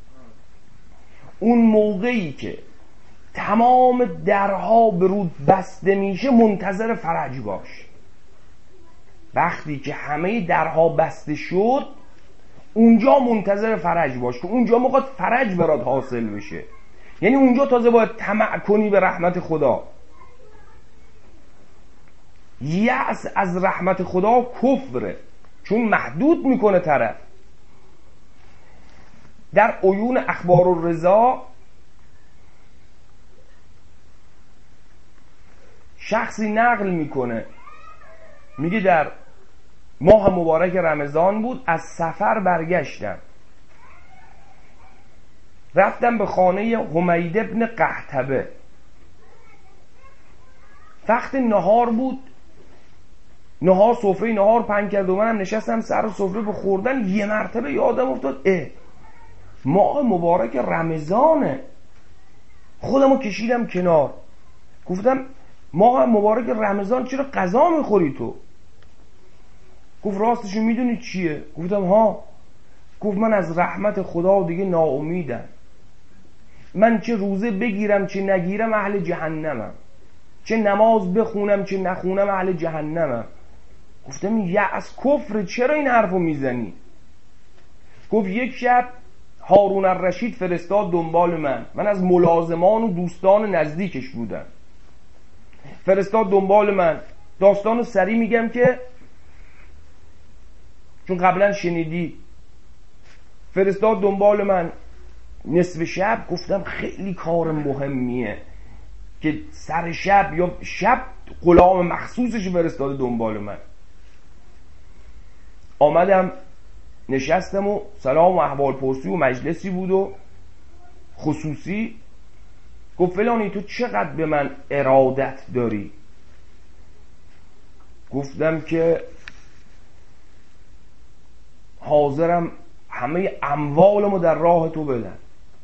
[SPEAKER 1] اون موقعی که تمام درها به رود بسته میشه منتظر فرج باش. وقتی که همه درها بسته شد اونجا منتظر فرج باش که اونجا میخواد فرج برات حاصل بشه. یعنی اونجا تازه باید طمع کنی به رحمت خدا. یأس از رحمت خدا کفره، چون محدود میکنه طرف. در عیون اخبار الرضا شخصی نقل میکنه، میگه در ماه مبارک رمضان بود، از سفر برگشتم، رفتم به خانه حمید ابن قحطبه. وقت نهار بود، نهار سفره نهار پهن کرد و منم نشستم سر سفره به خوردن. یه مرتبه یادم افتاد اه ماه مبارک رمضانه. خودمو کشیدم کنار، گفتم ماه مبارک رمضان چرا غذا میخوری تو؟ گفت راستشو میدونی چیه؟ گفتم ها. گفت من از رحمت خدا دیگه ناامیدم. من چه روزه بگیرم چه نگیرم اهل جهنمم، چه نماز بخونم چه نخونم اهل جهنمم. گفتم یأس کفر، چرا این حرفو میزنی؟ گفت یک شب هارون الرشید فرستاد دنبال من، من از ملازمان و دوستان نزدیکش بودم، فرستاد دنبال من. داستانو سریع میگم که چون قبلا شنیدی. فرستاد دنبال من نصف شب. گفتم خیلی کار مهمیه که سر شب یا شب غلام مخصوصش فرستاد دنبال من. آمدم نشستم و سلام و احوال پرسی و مجلسی بود و خصوصی. گفت فلانی تو چقدر به من ارادت داری؟ گفتم که حاضرم همه اموالمو در راه تو بدم.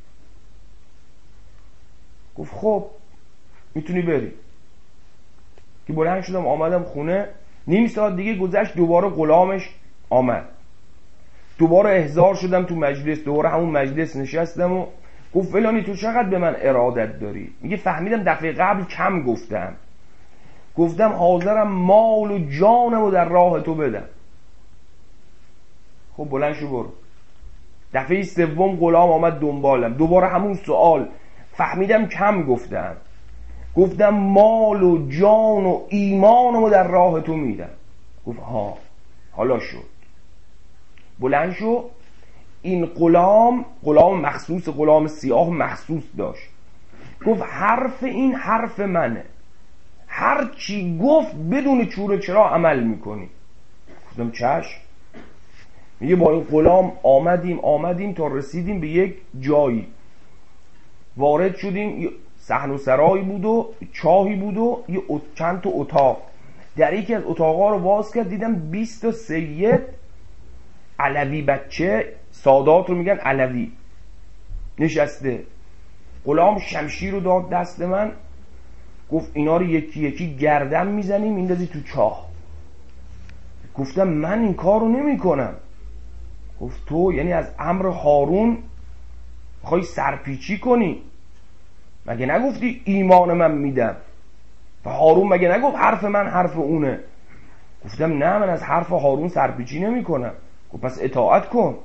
[SPEAKER 1] گفت خب میتونی بری. که بلند شدم آمدم خونه. نیم ساعت دیگه گذشت، دوباره غلامش آمد، دوباره احضار شدم تو مجلس، دوباره همون مجلس نشستم و گفت فلانی تو چقدر به من ارادت داری؟ میگه فهمیدم دفعه قبل کم گفتم. گفتم حاضرم مال و جانمو در راه تو بدم. خب بلند شو برو. دفعه سوم غلام آمد دنبالم، دوباره همون سوال. فهمیدم کم گفتم. گفتم مال و جان و ایمانمو در راه تو میدم. گفت ها حالا شد. بلند شو. این غلام غلام مخصوص، غلام سیاه مخصوص داشت. گفت حرف این حرف منه، هر چی گفت بدون چوره چرا عمل میکنی؟ گفتم چشم. میگه با این غلام آمدیم آمدیم تا رسیدیم به یک جایی، وارد شدیم. صحن و سرایی بود و چاهی بود و یه چند تا اتاق. در یکی از اتاقا رو باز کرد، دیدم بیست تا سید علوی بچه، سادات رو میگن علوی، نشسته. غلام شمشیر رو داد دست من، گفت اینا رو یکی یکی گردن میزنیم میندازی تو چاه. گفتم من این کار رو نمی کنم. گفت تو یعنی از امر هارون میخوای سرپیچی کنی؟ مگه نگفتی ایمان من میدم؟ و هارون مگه نگفت حرف من حرف اونه؟ گفتم نه، من از حرف هارون سرپیچی نمی کنم. گفت پس اطاعت کن.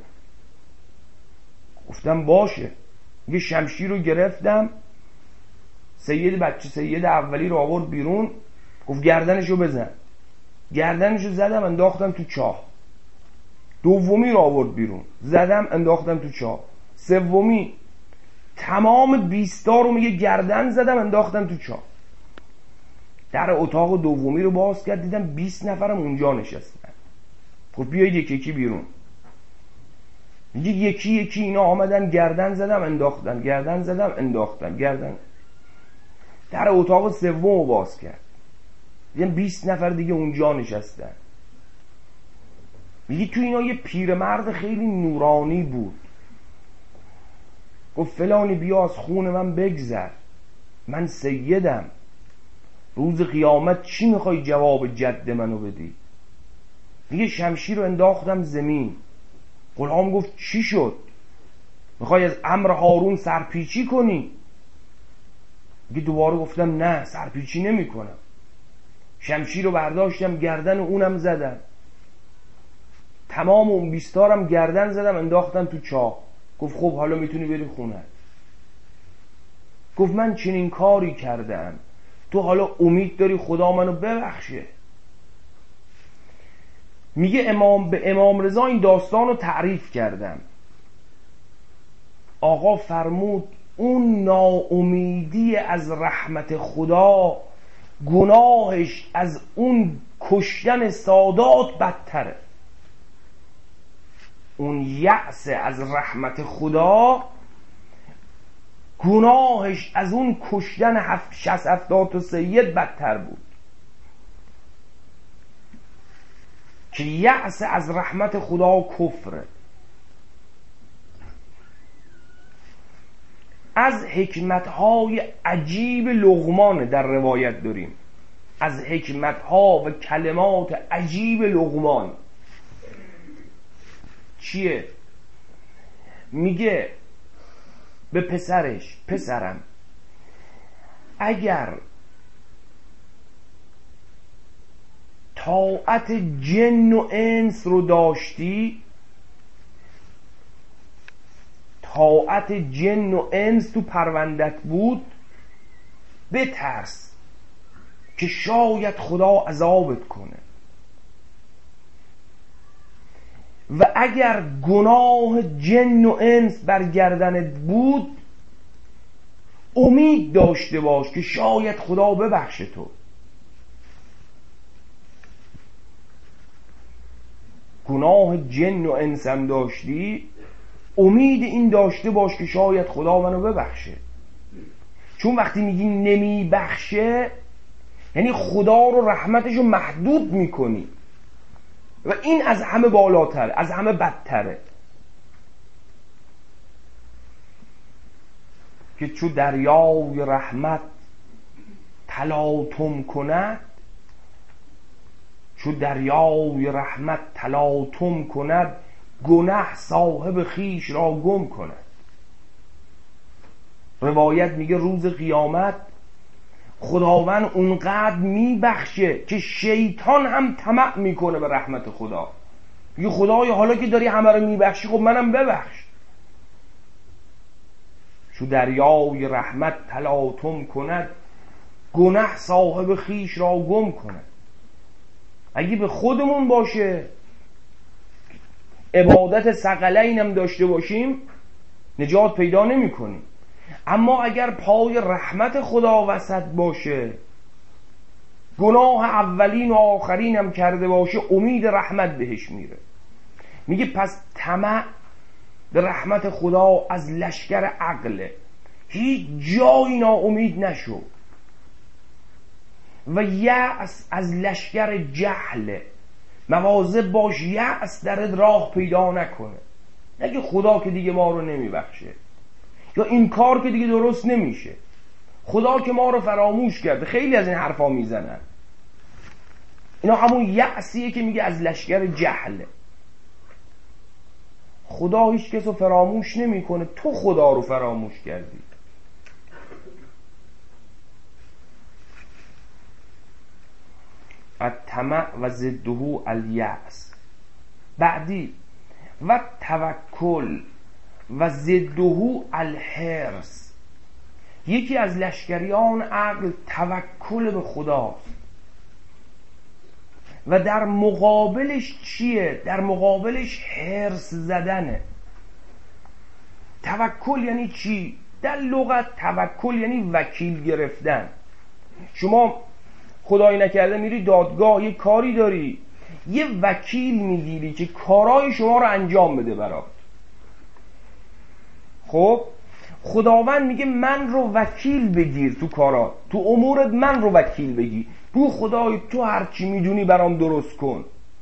[SPEAKER 1] گفتم باشه. یه شمشیر رو گرفتم، سید بچه سید اولی رو آورد بیرون، گفت گردنشو بزن. گردنشو زدم انداختم تو چاه. دومی رو آورد بیرون، زدم انداختم تو چاه. سومی تمام بیستا رو میگه گردن زدم انداختم تو چاه. در اتاق دومی رو باز کرد، دیدم بیست نفرم اونجا نشستن. گفت بیایید یکی یکی بیرون. میگه یکی یکی اینا آمدن، گردن زدم انداختن، گردن زدم انداختن، گردن. در اتاق سوم رو باز کرد، دیدم بیست نفر دیگه اونجا نشستن. میگه تو اینا یه پیرمرد خیلی نورانی بود. گفت فلانی بیا از خون من بگذر، من سیدم، روز قیامت چی میخوای جواب جد منو بدی؟ میگه شمشیر رو انداختم زمین. غلام گفت چی شد؟ میخوای از امر هارون سرپیچی کنی؟ میگه دوباره گفتم نه، سرپیچی نمی کنم. شمشیر رو برداشتم گردن اونم زدم، تمام اون بیستارم گردن زدم انداختم تو چاه. گفت خب حالا میتونی بری خونه. گفت من چنین کاری کردم، تو حالا امید داری خدا منو ببخشه؟ میگه امام به امام رضا این داستان رو تعریف کردم. آقا فرمود اون ناامیدی از رحمت خدا گناهش از اون کشتن سادات بدتره. اون یأس از رحمت خدا گناهش از اون کشتن هفت شصت هفتاد و سید بدتر بود. که یأس از رحمت خدا کفره. از حکمتهای عجیب لقمان در روایت داریم، از حکمتها و کلمات عجیب لقمان. چیه؟ میگه به پسرش پسرم اگر طاعت جن و انس رو داشتی، طاعت جن و انس تو پروندت بود، بترس که شاید خدا عذابت کنه. و اگر گناه جن و انس بر گردنت بود، امید داشته باش که شاید خدا ببخشه تو. گناه جن و انس هم داشتی، امید این داشته باش که شاید خدا منو ببخشه. چون وقتی میگی نمی بخشه یعنی خدا رو رحمتشو محدود میکنی و این از همه بالاتر، از همه بدتره. که چو دریای رحمت تلاطم کند، چو دریای رحمت تلاطم کند، گناه صاحب خیش را گم کند. روایت میگه روز قیامت خداوند اونقدر میبخشه که شیطان هم طمع میکنه به رحمت خدا. میگه خدایا حالا که داری همه رو میبخشی، خب منم ببخش. چو دریای رحمت تلاطم کند، گناه صاحب خیش را گم کند. اگه به خودمون باشه، عبادت ثقلین هم داشته باشیم، نجات پیدا نمی کنیم. اما اگر پای رحمت خدا وسط باشه، گناه اولین و آخرین هم کرده باشه، امید رحمت بهش میره. میگه پس طمع به رحمت خدا از لشکر عقله، هیچ جایی ناامید نشو. و یأس از لشکر جهله، مواظب باش یأس درت راه پیدا نکنه. نگه خدا که دیگه ما رو نمیبخشه، یا این کار که دیگه درست نمیشه، خدا که ما رو فراموش کرده. خیلی از این حرفا میزنن، اینا همون یأسیه که میگه از لشکر جهله. خدا هیچ کس رو فراموش نمیکنه، تو خدا رو فراموش کردی. الطمع و ضده الیأس. بعدی و توکل و ضده الحرص. یکی از لشکریان عقل توکل به خداست و در مقابلش چیه؟ در مقابلش حرص زدنه. توکل یعنی چی؟ در لغت توکل یعنی وکیل گرفتن. شما خدایی نکرده میری دادگاه، یه کاری داری، یه وکیل میگیری که کارهای شما رو انجام بده برات. خب خداوند میگه من رو وکیل بگیر تو کارات، تو امورت من رو وکیل بگیر. بو خدای تو هرچی میدونی برام درست کن،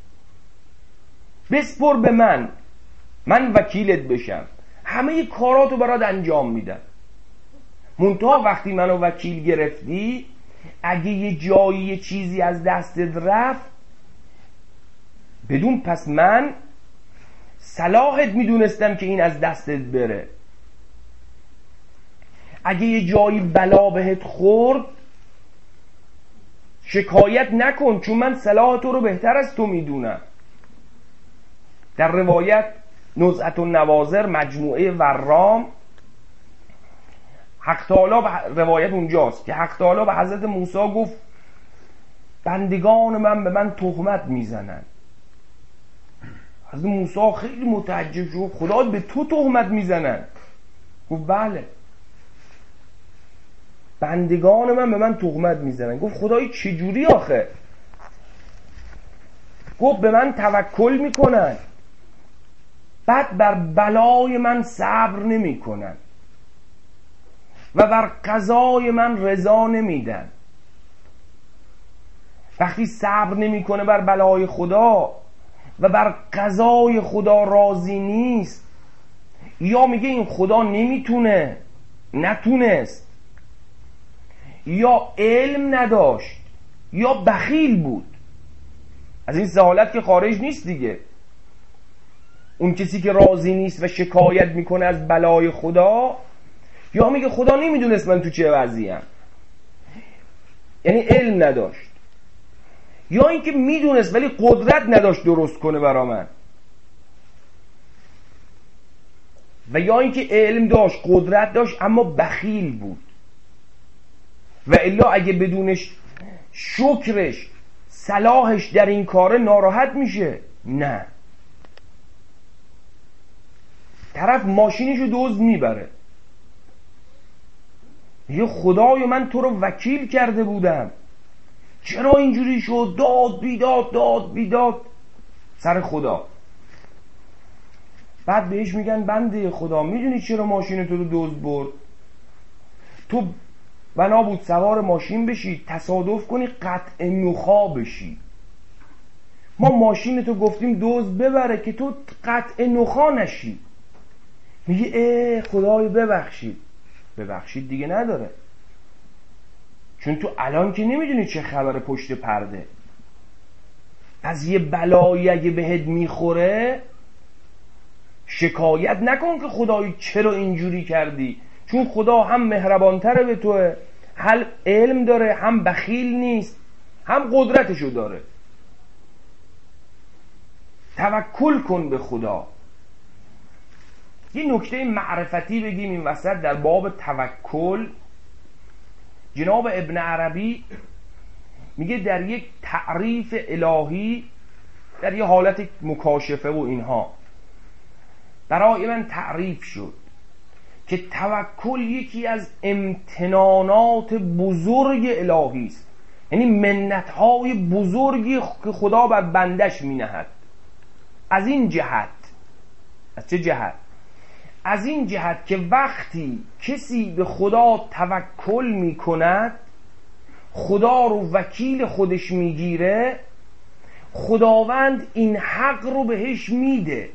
[SPEAKER 1] بسپر به من، من وکیلت بشم، همه کاراتو برات انجام میدم. منتها وقتی منو وکیل گرفتی، اگه یه جایی یه چیزی از دستت رفت، بدون پس من صلاحت میدونستم که این از دستت بره. اگه یه جایی بلا بهت خورد، شکایت نکن، چون من صلاح تو رو بهتر از تو میدونم. در روایت نزعة النواظر مجموعه ورام، حق تعالی روایت اونجاست که حق تعالی به حضرت موسی گفت بندگان من به من تهمت میزنن. حضرت موسی خیلی متعجب شد، خدا به تو تهمت میزنن؟ گفت بله، بندگان من به من تهمت میزنن. گفت خدای چجوری آخه؟ گفت به من توکل میکنن، بعد بر بلای من صبر نمیکنن و بر قضای من رضا نمیدن. وقتی صبر نمیکنه بر بلای خدا و بر قضای خدا راضی نیست، یا میگه این خدا نمیتونه، نتونست، یا علم نداشت، یا بخیل بود. از این سه حالت که خارج نیست دیگه. اون کسی که راضی نیست و شکایت میکنه از بلای خدا، یا میگه خدا نمیدونست من تو چه وضعیم، یعنی علم نداشت، یا اینکه میدونست ولی قدرت نداشت درست کنه برا من، و یا اینکه علم داشت، قدرت داشت، اما بخیل بود. و الا اگه بدونش شکرش، صلاحش در این کار ناراحت میشه؟ نه. طرف ماشینشو دزد میبره، میگه خدای من تو رو وکیل کرده بودم، چرا اینجوری شد؟ داد بیداد داد بیداد سر خدا. بعد بهش میگن بنده خدا میدونی چرا ماشین تو رو دزد برد؟ تو بنا بود سوار ماشین بشی، تصادف کنی قطع نخا بشی. ما ماشین تو گفتیم دزد ببره که تو قطع نخا نشی. میگه اه خدای ببخشید. ببخشید دیگه نداره، چون تو الان که نمیدونی چه خبر پشت پرده. از یه بلایی اگه بهت میخوره، شکایت نکن که خدای چرا اینجوری کردی، چون خدا هم مهربانتره به توه، هم علم داره، هم بخیل نیست، هم قدرتشو داره. توکل کن به خدا. یه نکته معرفتی بگیم این وسط در باب توکل. جناب ابن عربی میگه در یک تعریف الهی، در یه حالت مکاشفه و اینها، برای من تعریف شد که توکل یکی از امتنانات بزرگ الهی است، یعنی منتهای بزرگی که خدا بر بندش مینهد. از این جهت، از چه جهت؟ از این جهت که وقتی کسی به خدا توکل میکند، خدا رو وکیل خودش میگیره، خداوند این حق رو بهش میده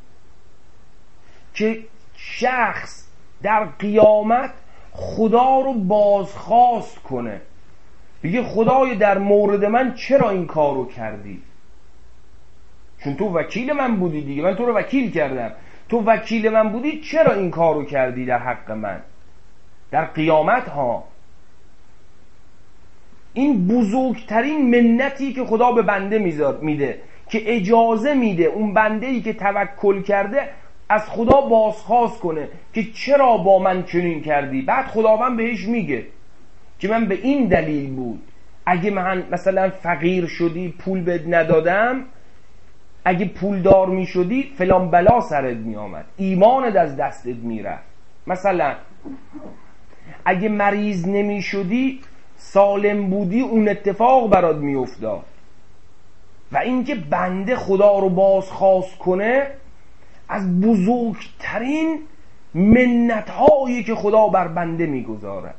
[SPEAKER 1] که شخص در قیامت خدا رو بازخواست کنه، بگه خدای در مورد من چرا این کار رو کردی؟ چون تو وکیل من بودی دیگه، من تو رو وکیل کردم، تو وکیل من بودی، چرا این کار رو کردی در حق من؟ در قیامت ها.
[SPEAKER 3] این بزرگترین منتی که خدا به بنده میده که اجازه میده اون بنده‌ای که توکل کرده از خدا بازخواست کنه که چرا با من چنین کردی. بعد خداوند بهش میگه که من به این دلیل بود، اگه من مثلا فقیر شدی پول بهت ندادم، اگه پولدار میشدی فلان بلا سرت میآمد، ایمانت از دستت میرفت، مثلا اگه مریض نمیشدی سالم بودی اون اتفاق برات میافتاد. و اینکه بنده خدا رو بازخواست کنه از بزرگترین منت‌هایی که خدا بر بنده میگذارد.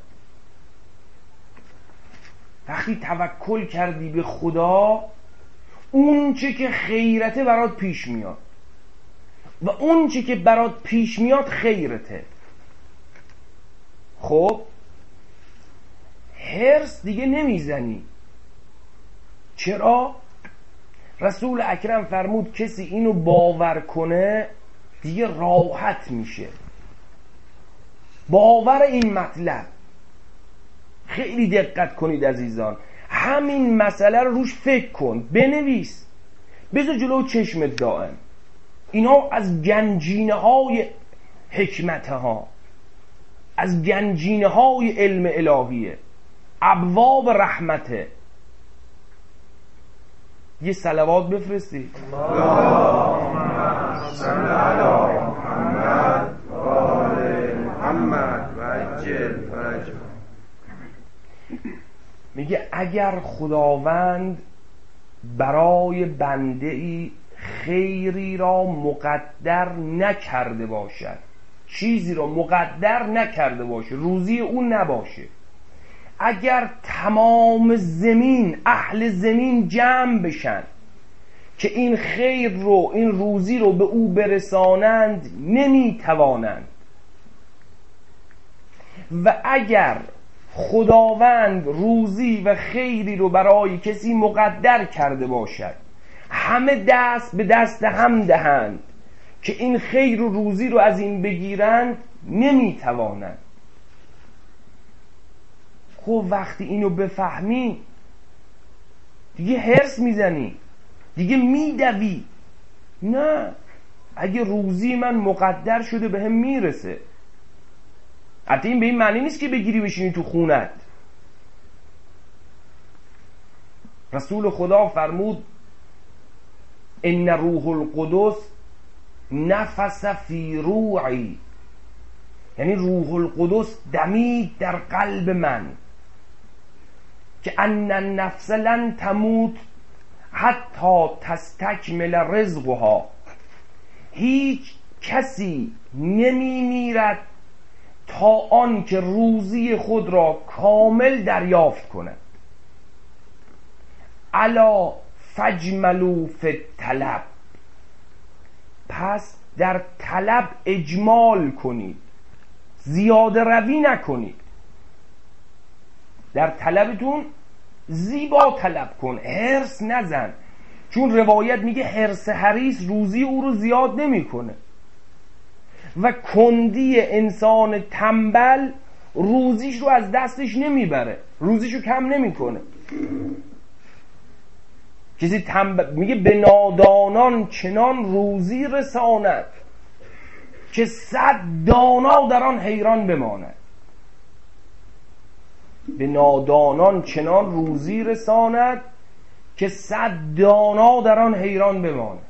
[SPEAKER 3] وقتی توکل کردی به خدا، اون چه که خیرته برات پیش میاد و اون چه که برات پیش میاد خیرته. خب هرس دیگه نمیزنی. چرا؟ رسول اکرم فرمود کسی اینو باور کنه دیگه راحت میشه. باور این مطلب، خیلی دقت کنید عزیزان، همین مسئله رو روش فکر کن، بنویس، بذار جلو چشمت دائم. اینا از گنجینه های حکمت ها، از گنجینه های علم الهیه، ابواب رحمته. یه صلوات بفرستید.
[SPEAKER 2] اللهم صل علی محمد و آل محمد و عجل فرجهم.
[SPEAKER 3] میگه اگر خداوند برای بنده‌ای خیری را مقدر نکرده باشد، چیزی را مقدر نکرده باشه، روزی اون نباشه، اگر تمام زمین، اهل زمین جمع بشن که این خیر رو، این روزی رو به او برسانند، نمیتوانند. و اگر خداوند روزی و خیری رو برای کسی مقدر کرده باشد، همه دست به دست هم دهند که این خیر و روزی رو از این بگیرند، نمیتوانند. خب وقتی اینو بفهمی دیگه هرس میزنی، دیگه میدوی. نه، اگه روزی من مقدر شده به هم میرسه. حتی این به این معنی نیست که بگیری بشینی تو خونت. رسول خدا فرمود ان روح القدس نفس فی روعی، یعنی روح القدس دمید در قلب من که ان النفس لن تموت حتی تستکمل رزقها، هیچ کسی نمی میرد تا آن که روزی خود را کامل دریافت کند. الا فجملوا فی الطلب، پس در طلب اجمال کنید، زیاده روی نکنید. در طلبتون زیبا طلب کن، حرص نزن. چون روایت میگه حرص حریص روزی او رو زیاد نمیکنه و کندی انسان تنبل روزیش رو از دستش نمیبره، روزیش رو کم نمیکنه. کسی تنبل میگه به نادانان چنان روزی رساند که صد دانا در آن حیران بماند. به نادانان چنان روزی رساند که صد دانا در آن حیران بماند.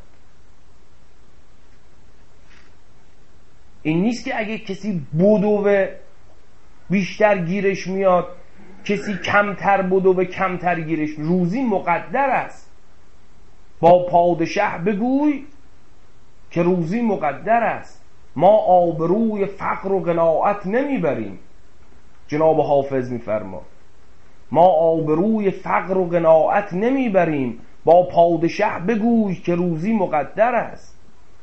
[SPEAKER 3] این نیست که اگه کسی بدو بیشتر گیرش میاد، کسی کمتر بدو کمتر گیرش. روزی مقدر است. با پادشه بگوی که روزی مقدر است. ما آبروی فقر و قناعت نمیبریم. جناب حافظ میفرما ما آبروی فقر و قناعت نمیبریم، با پادشه بگوی که روزی مقدر است.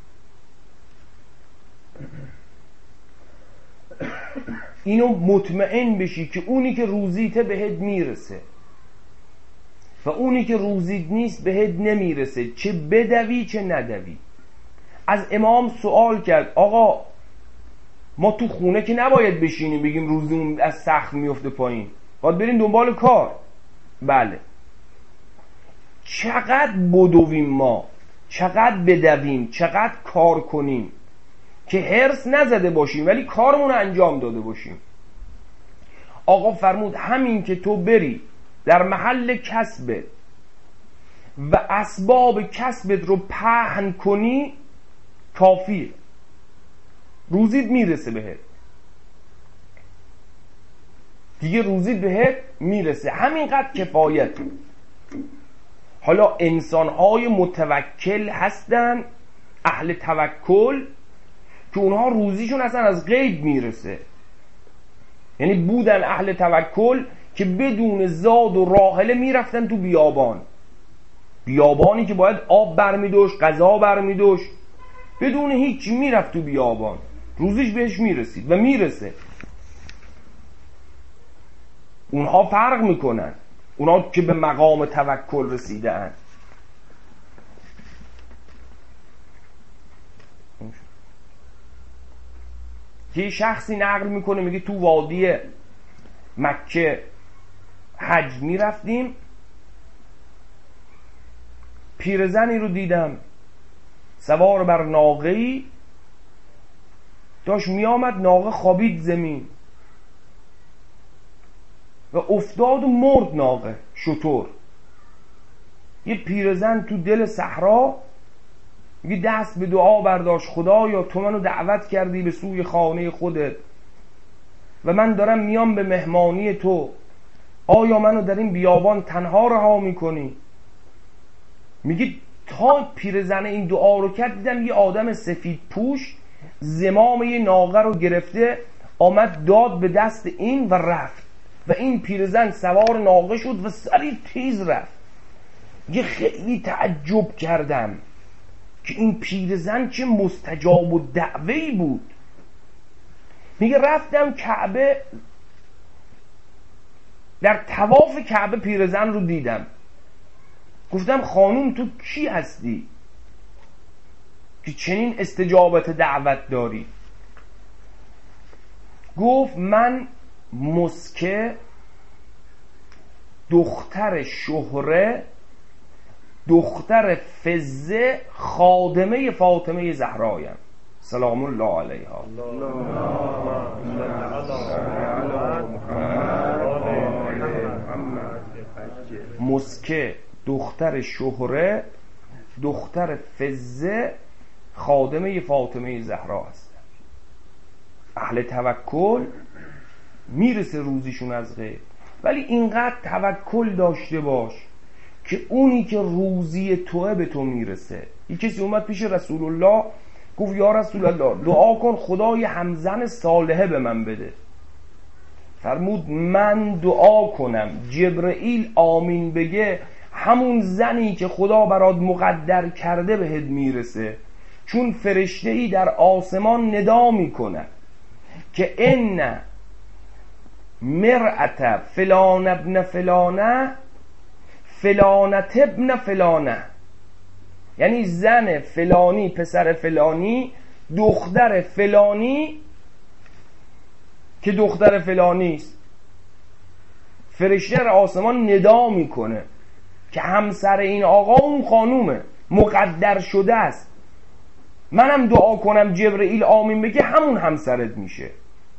[SPEAKER 3] اینو مطمئن بشی که اونی که روزیته بهت میرسه و اونی که روزیت نیست بهت نمیرسه، چه بدوی چه ندوی. از امام سوال کرد آقا ما تو خونه که نباید بشینیم بگیم روزیمون از سقف میفته پایین، باید بریم دنبال کار. بله چقدر بدویم ما، چقدر بدویم، چقدر کار کنیم که حرص نزده باشیم ولی کارمون انجام داده باشیم. آقا فرمود همین که تو بری در محل کسبت و اسباب کسبت رو پهن کنی کافیه، روزیت میرسه بهت دیگه، روزیت بهت میرسه، همینقدر کفایت. حالا انسانهای متوکل هستن، اهل توکل، که اونها روزیشون اصلا از غیب میرسه. یعنی بودن اهل توکل که بدون زاد و راحله میرفتن تو بیابان، بیابانی که باید آب برمیدوش، غذا برمیدوش، بدون هیچ میرفت تو بیابان، روزیش بهش میرسید و میرسه. اونها فرق میکنن، اونها که به مقام توکل رسیدن. که شخصی نقل میکنه میگه تو وادی مکه حج میرفتیم، پیرزنی رو دیدم سوار بر ناقه‌ای داشت میامد، ناقه خوابید زمین و افتاد و مرد ناقه شتر. یه پیرزن تو دل صحرا میگه دست به دعا برداشت، خدایا تو منو دعوت کردی به سوی خانه خودت و من دارم میام به مهمانی تو، آیا منو در این بیابان تنها رها میکنی؟ میگه تا پیرزن این دعا رو کرد دیدم یه آدم سفید پوش زمام یه ناقه رو گرفته آمد داد به دست این و رفت و این پیرزن سوار ناقه شد و سریع تیز رفت. یه خیلی تعجب کردم که این پیرزن چه مستجاب و دعوی بود. میگه رفتم کعبه، در طواف کعبه پیرزن رو دیدم، گفتم خانوم تو کی هستی که چنین استجابت دعوت داری؟ گفت من مسکه دختر شهره دختر فزه خادمه فاطمه زهرایم سلام الله علیها. مسکه دختر شهره دختر فزه خادمه فاطمه زهرا هست. اهل توکل میرسه روزیشون از غیب، ولی اینقدر توکل داشته باش که اونی که روزی توه به تو میرسه. یک کسی اومد پیش رسول الله گفت یا رسول الله دعا کن خدا یه همزن صالحه به من بده. فرمود من دعا کنم جبرئیل آمین بگه همون زنی که خدا برات مقدر کرده بهت میرسه، چون فرشته‌ای در آسمان ندا میکنه که ان مرأت فلان ابن فلانه فلانت ابن فلانه، یعنی زن فلانی پسر فلانی دختر فلانی که دختر فلانی است. فرشته در آسمان ندا میکنه که همسر این آقا اون خانومه، مقدر شده است. منم دعا کنم جبرئیل آمین بگه همون همسرت میشه.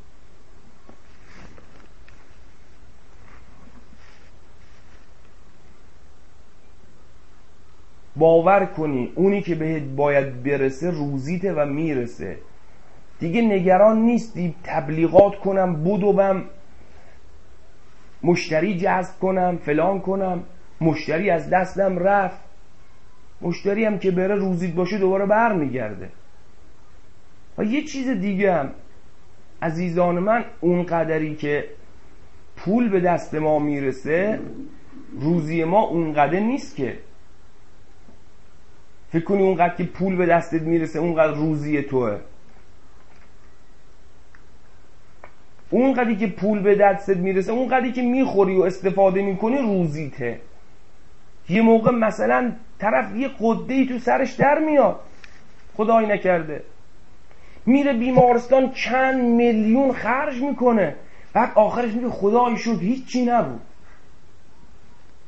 [SPEAKER 3] باور کنی اونی که بهت باید برسه روزیته و میرسه. دیگه نگران نیستی تبلیغات کنم بدوم مشتری جذب کنم فلان کنم، مشتری از دستم رفت. مشتری هم که بره روزیت باشه دوباره بر میگرده. و یه چیز دیگه هم عزیزان من، اون قدری که پول به دست ما میرسه روزی ما اون قدر نیست که فکر کنی اونقدر که پول به دستت میرسه اونقدر روزی توه. اونقدری که پول به دستت میرسه اونقدری که میخوری و استفاده میکنی روزیته. یه موقع مثلا طرف یه قده‌ای تو سرش در میاد، خدای نکرده میره بیمارستان چند میلیون خرج میکنه، بعد آخرش میگه خدای شد هیچی نبود.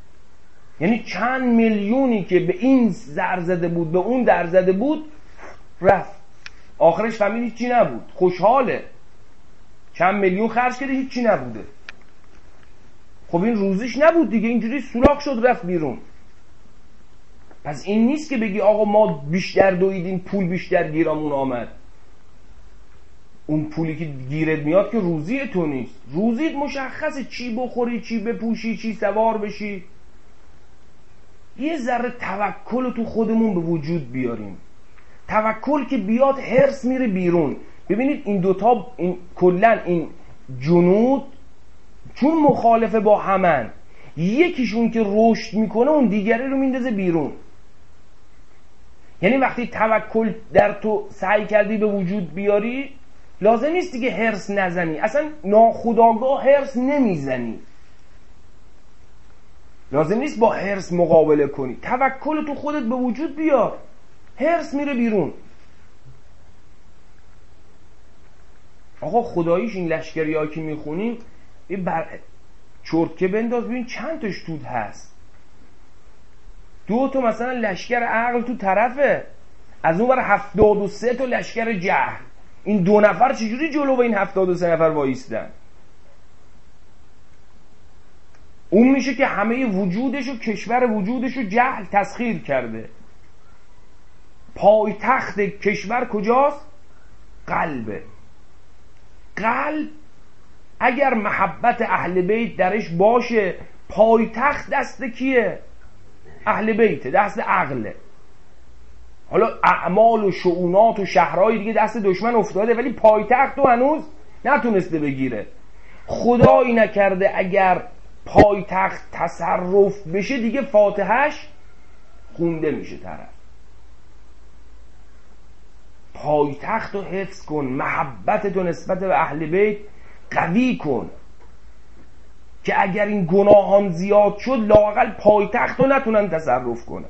[SPEAKER 3] یعنی چند میلیونی که به این زر زده بود به اون در زده بود رفت، آخرش فهمید هیچی نبود، خوشحاله، چند میلیون خرج کرده هیچی نبوده. خب این روزیش نبود دیگه، اینجوری سوراخ شد رفت بیرون. پس این نیست که بگی آقا ما بیشتر دویدیم پول بیشتر گیرامون آمد. اون پولی که گیرت میاد که روزی تو نیست، روزیت مشخصه، چی بخوری، چی بپوشی، چی سوار بشی. یه ذره توکل تو خودمون به وجود بیاریم. توکل که بیاد حرص میره بیرون. ببینید این دوتا این کلن این جنود چون مخالفه با همن، یکیشون که رشد میکنه اون دیگری رو میندازه بیرون. یعنی وقتی توکل در تو سعی کردی به وجود بیاری، لازم نیست دیگه حرص نزنی، اصلا ناخودآگاه حرص نمیزنی، لازم نیست با حرص مقابله کنی، توکل تو خودت به وجود بیار، حرص میره بیرون. آقا خداییش این لشکری ها که میخونیم بر چرتکه بنداز ببین چند تاش توت هست. دو تا مثلا لشکر عقل تو طرفه، از اون بر هفتاد و سه تا لشکر جهل. این دو نفر چجوری جلو این هفتاد و سه نفر وایستن؟ اون میشه که همه وجودش و کشور وجودش رو جهل تسخیر کرده. پایتخت کشور کجاست؟ قلبه. قلب اگر محبت اهل بیت درش باشه، پایتخت دست کیه؟ اهل بیت، دست عقله. حالا اعمال و شؤونات و شهرهای دیگه دست دشمن افتاده، ولی پایتخت رو هنوز نتونسته بگیره. خدایی نکرده اگر پایتخت تصرف بشه دیگه فاتحش خونده میشه طرف. پایتخت رو حفظ کن، محبت تو نسبت به اهل بیت قوی کن که اگر این گناهان زیاد شد لااقل پایتخت رو نتونن تصرف کنن.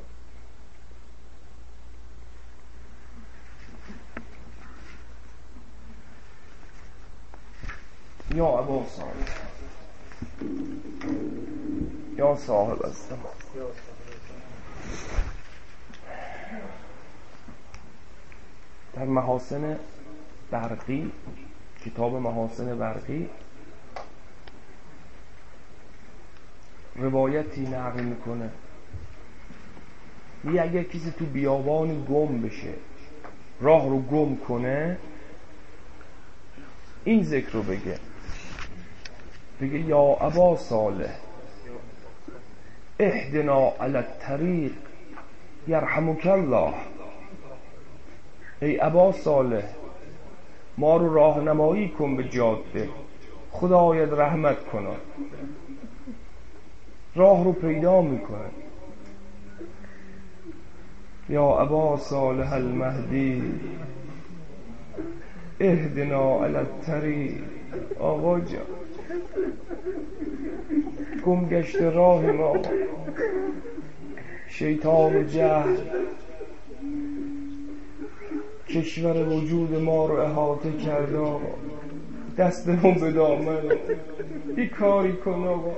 [SPEAKER 3] یا ابا صالح، یا صاحب الزمان، در محاسن برقی، کتاب محاسن برقی روایتی نقل میکنه، میگه اگر کسی تو بیابانی گم بشه، راه رو گم کنه، این ذکر رو بگه، بگه یا ابا صالح اهدنا علی الطریق یرحمک الله. ای ابا صالح ما رو راهنمایی کن به جاده، خدایت رحمت کنه. راه رو پیدا میکنه. یا ابا صالح المهدی اهدنا علی الطریق. آقا جان گم گشت راه ما، شیطان و جهل کشور وجود ما رو احاطه کرده. آقا دستمون به دامن، بی کاری کن آقا.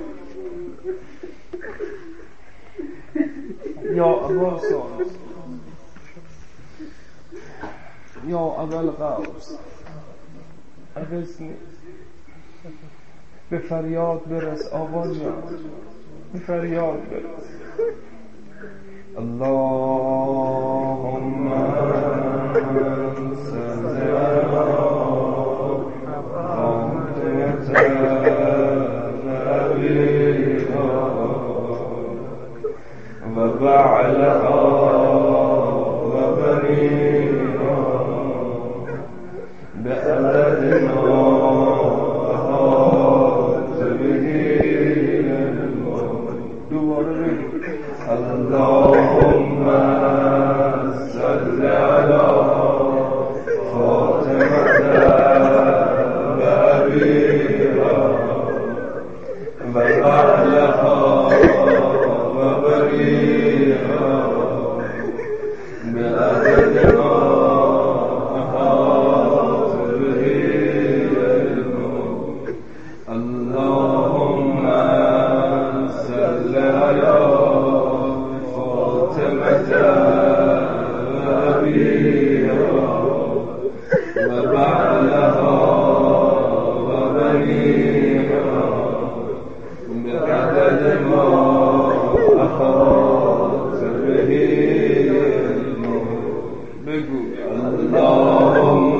[SPEAKER 3] یا ابا صالح، یا ابا القوس اغثنی. به فریاد برس آقا جان، به فریاد برس. اللهم صل علی فاطمه نبیها و بعلها و بنیها بعدد ما اللهم صل على فاطمة بابيها وبعلها وبنيها بعدد ما أحاط به علمك. اللهم صل على
[SPEAKER 2] اللهم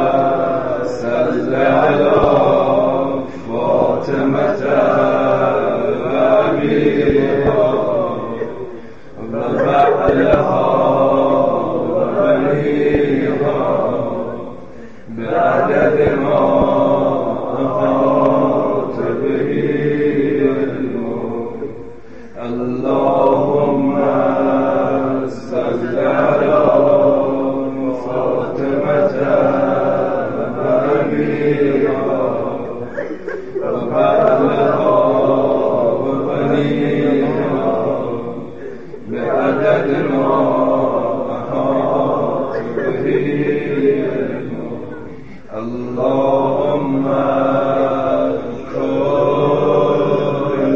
[SPEAKER 2] صل على فاطمة وأميرها وبعلها وبنيها بعدد ما أحاط به علمك. اللهم صل على فاطمة وأميرها وبعلها وبنيها بعدد ما أحاط به علمك. اللهم كن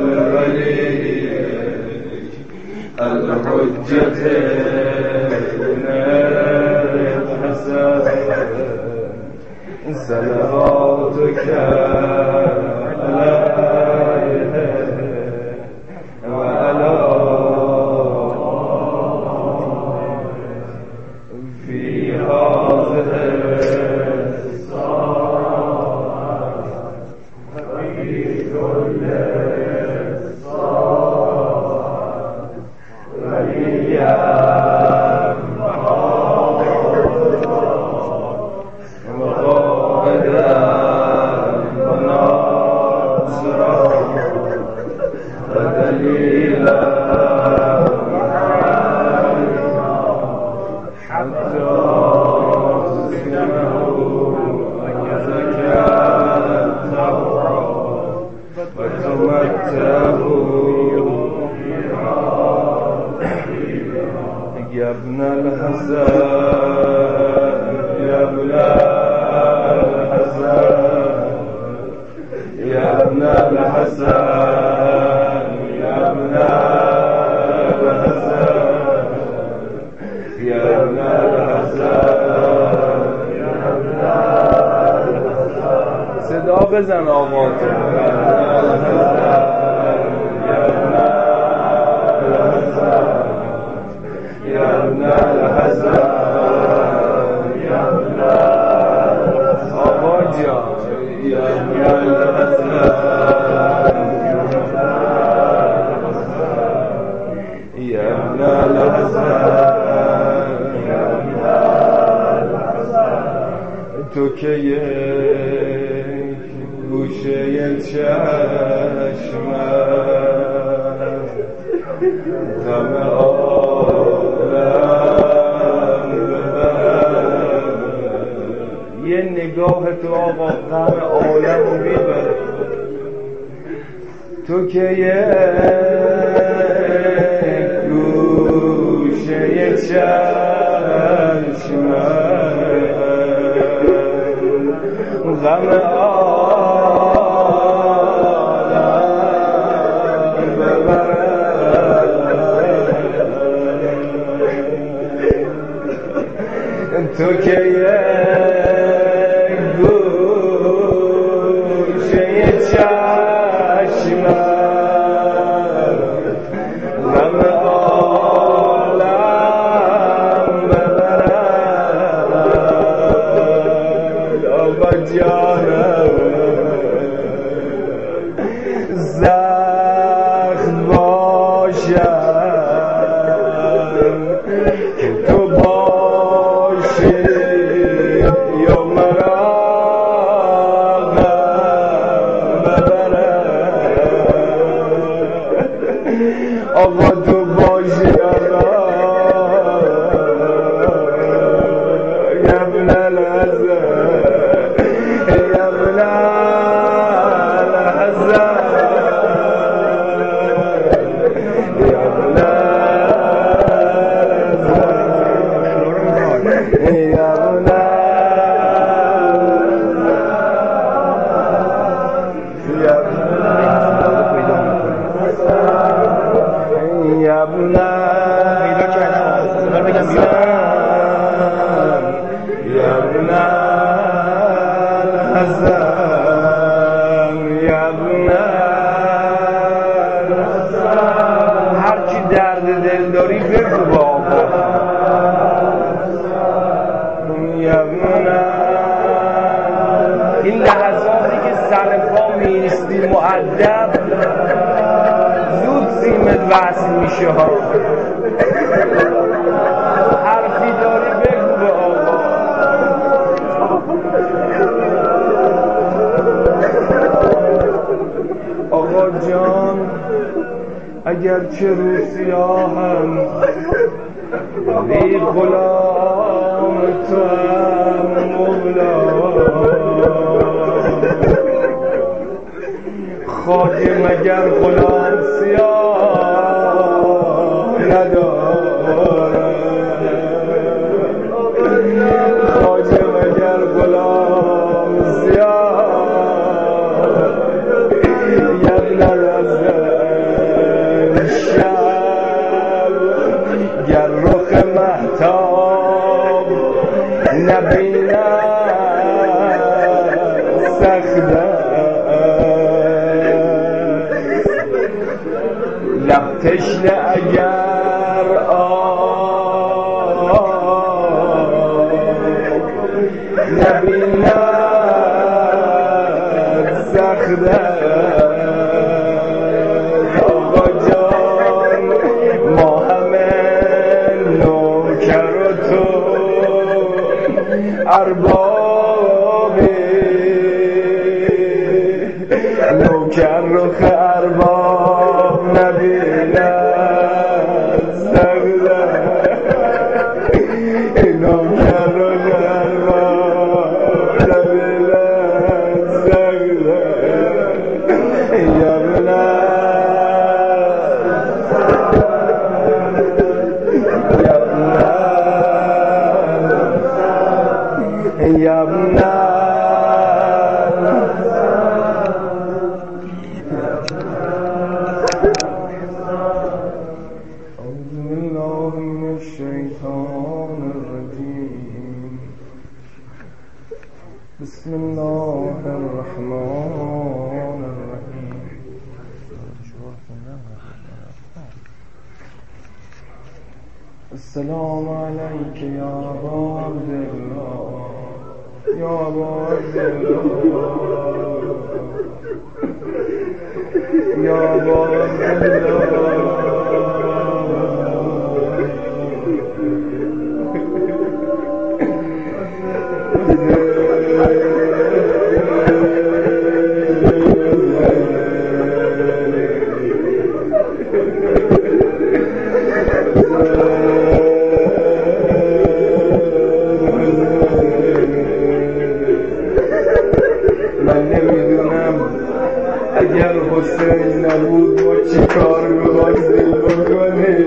[SPEAKER 2] وليك الحجة صلواتك عليه وعلى في هذه الساعة وفي كل ساعة وليا يا ابن الحسن يا ابن الحسن يا ابن الحسن يا ابن الحسن يا ابن الحسن يا ابن الحسن. صدا بزن آقا تو. يا ابن الحسن يا ابن آقا جان يا ابن الحسن يا ابن الحسن يا ابن الحسن. تو که یک گوشه چشمت غم یه نگاه تو آقا غم عالم رو میبره. تو که یه گوشه چشم غم عالم ببره. تو که یه زخم باشم که تو باشی یا مرا ببرم. آقا تو باشی آقا یا ابن الحسن یا ابن الحسن يا ابن
[SPEAKER 3] رسمت وصل میشه ها. حرفی داری بگو به آقا. آقا جان اگر چه رو سیاهم ولی غلام تو هم مولا. خواجه مگر غلام سیاه نداره، خواجه مگر غلام سیاه یبن رزن شب گر رخ مهتاب نبیند سخته لب تشنه اگر آب نبیند سخته. آقا جان ما همه نوکر و تو اربابی، نوکر رخ ارباب نبیند سخته، نوکر رخ ارباب نبیند سخته. یبنه أعوذ بالله من الشيطان الرجيم. بسم الله الرحمن الرحيم. السلام عليك يا أبا عبد الله، يا أبا عبد الله، يا أبا عبد الله. من نمیدونم اگر حسین نبود ما چی کار می‌خواستیم بکنیم.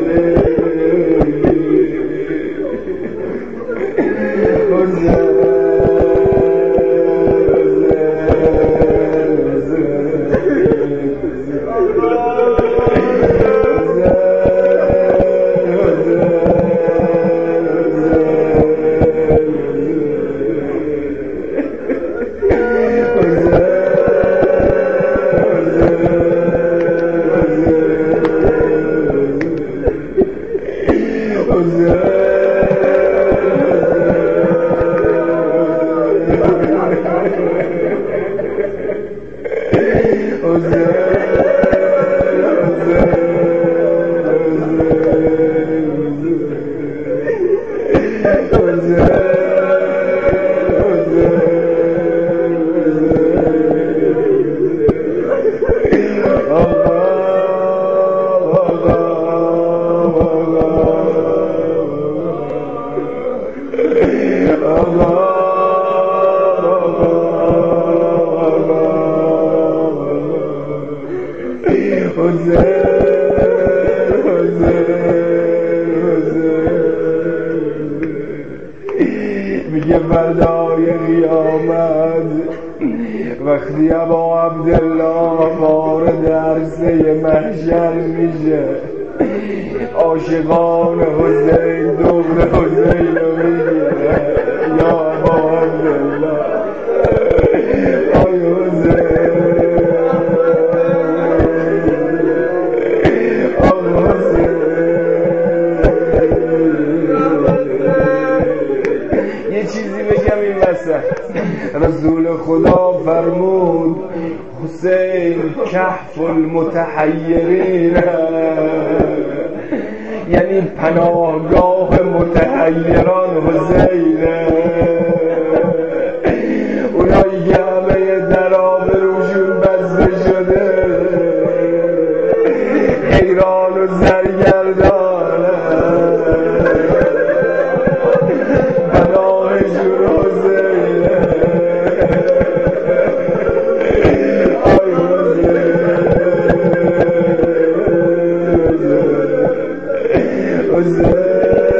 [SPEAKER 3] میگه فردای قیامت وقتی ابا عبدالله وارد عرصه محشر میشه، عاشقان حسین دور حسین رو میگیره. یا ابا عبدالله، آی حسین، آی حسین. یه چیزی بگم این وسط، رسول خدا فرمود حسین کهف کف المتحیرین، یعنی پناهگاه متحیران حسینه. اونایی که همه در آبروشون بسته شده، حیران و سرگردانه، پناهشون حسینه. آی حسین، حسین،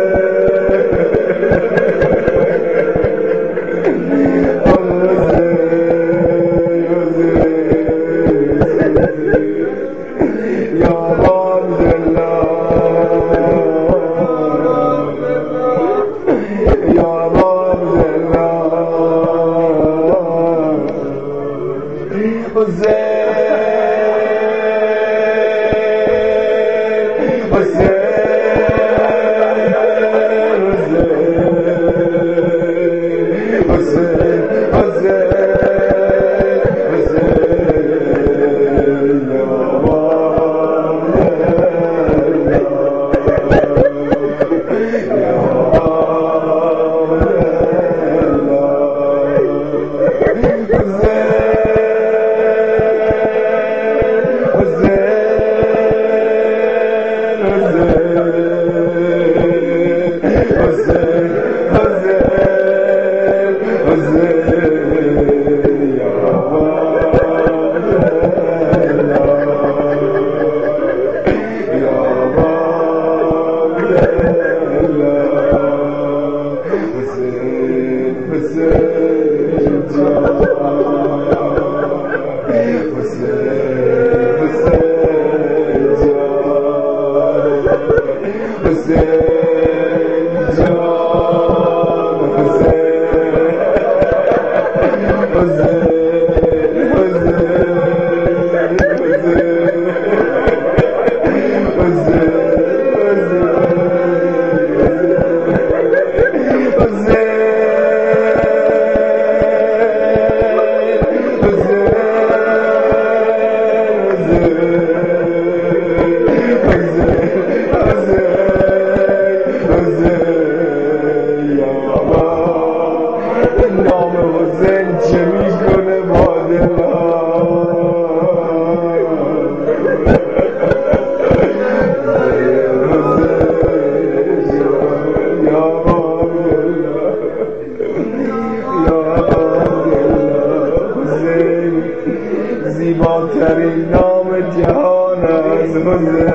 [SPEAKER 3] زیباترین نام جهان از حسین.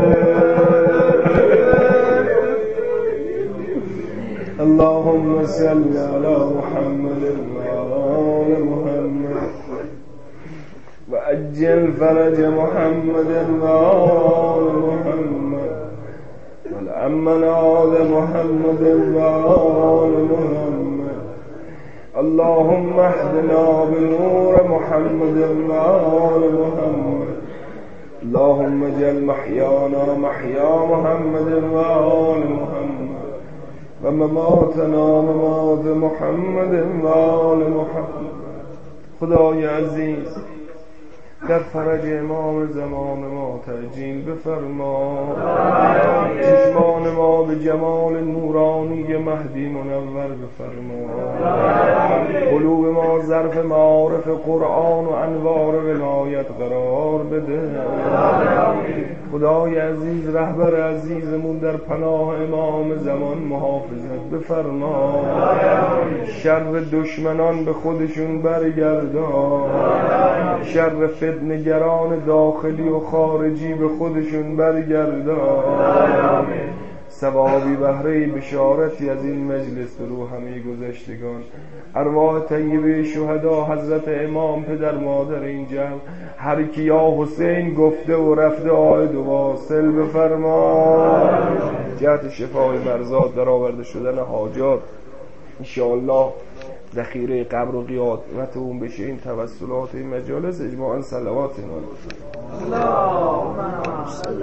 [SPEAKER 3] اللهم صل على محمد وآل محمد وعجل فرج محمد وآل محمد والأمن آل محمد وآل محمد. اللهم اهدنا بنور محمد وآل محمد. اللهم اجعل محيانا محيا محمد وآل محمد ومماتنا ممات محمد وآل محمد. خدای عزیز در فرج امام زمان ما تعجیل بفرما. چشمان ما به جمال نورانی مهدی منور بفرما. قلوب ما ظرف معارف قرآن و انوار ولایت قرار بده. خدای عزیز رهبر عزیزمون در پناه امام زمان محافظت بفرما. شر دشمنان به خودشون برگردان. شر فتنه‌گران داخلی و خارجی به خودشون برگردان. ثوابی بهره بشارتی از این مجلس به روح همه گذشتگان، ارواح طیبه شهدا، حضرت امام پدر مادر این جمع، هر کی یا حسین گفته و رفته آید و واصل بفرما. جهت شفای مرزاد در آورده شدن حاجات انشاءالله ذخیره قبر و قیامت اون بشه این توسلات این مجالس اجماعا صلوات اینا.